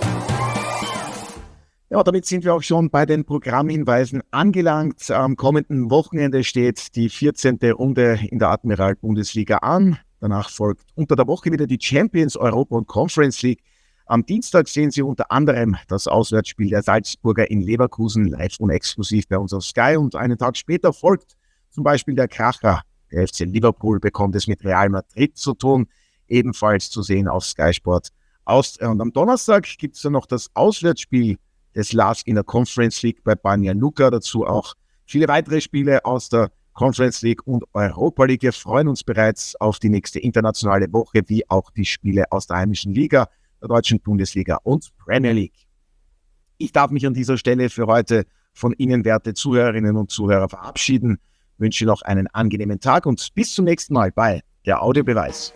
Ja, damit sind wir auch schon bei den Programmhinweisen angelangt. Am kommenden Wochenende steht die 14. Runde in der Admiral Bundesliga an. Danach folgt unter der Woche wieder die Champions Europa und Conference League. Am Dienstag sehen Sie unter anderem das Auswärtsspiel der Salzburger in Leverkusen live und exklusiv bei uns auf Sky. Und einen Tag später folgt zum Beispiel der Kracher Der FC Liverpool bekommt es mit Real Madrid zu tun, ebenfalls zu sehen auf Sky Sport Austria. Und am Donnerstag gibt es dann noch das Auswärtsspiel des LASK in der Conference League bei Banja Luka. Dazu auch viele weitere Spiele aus der Conference League und Europa League. Wir freuen uns bereits auf die nächste internationale Woche, wie auch die Spiele aus der heimischen Liga, der deutschen Bundesliga und Premier League. Ich darf mich an dieser Stelle für heute von Ihnen, werte Zuhörerinnen und Zuhörer, verabschieden. Wünsche noch einen angenehmen Tag und bis zum nächsten Mal bei der Audiobeweis.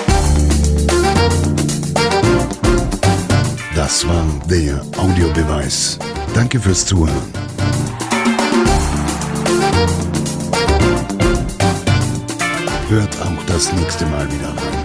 Das war der Audiobeweis. Danke fürs Zuhören. Hört auch das nächste Mal wieder rein.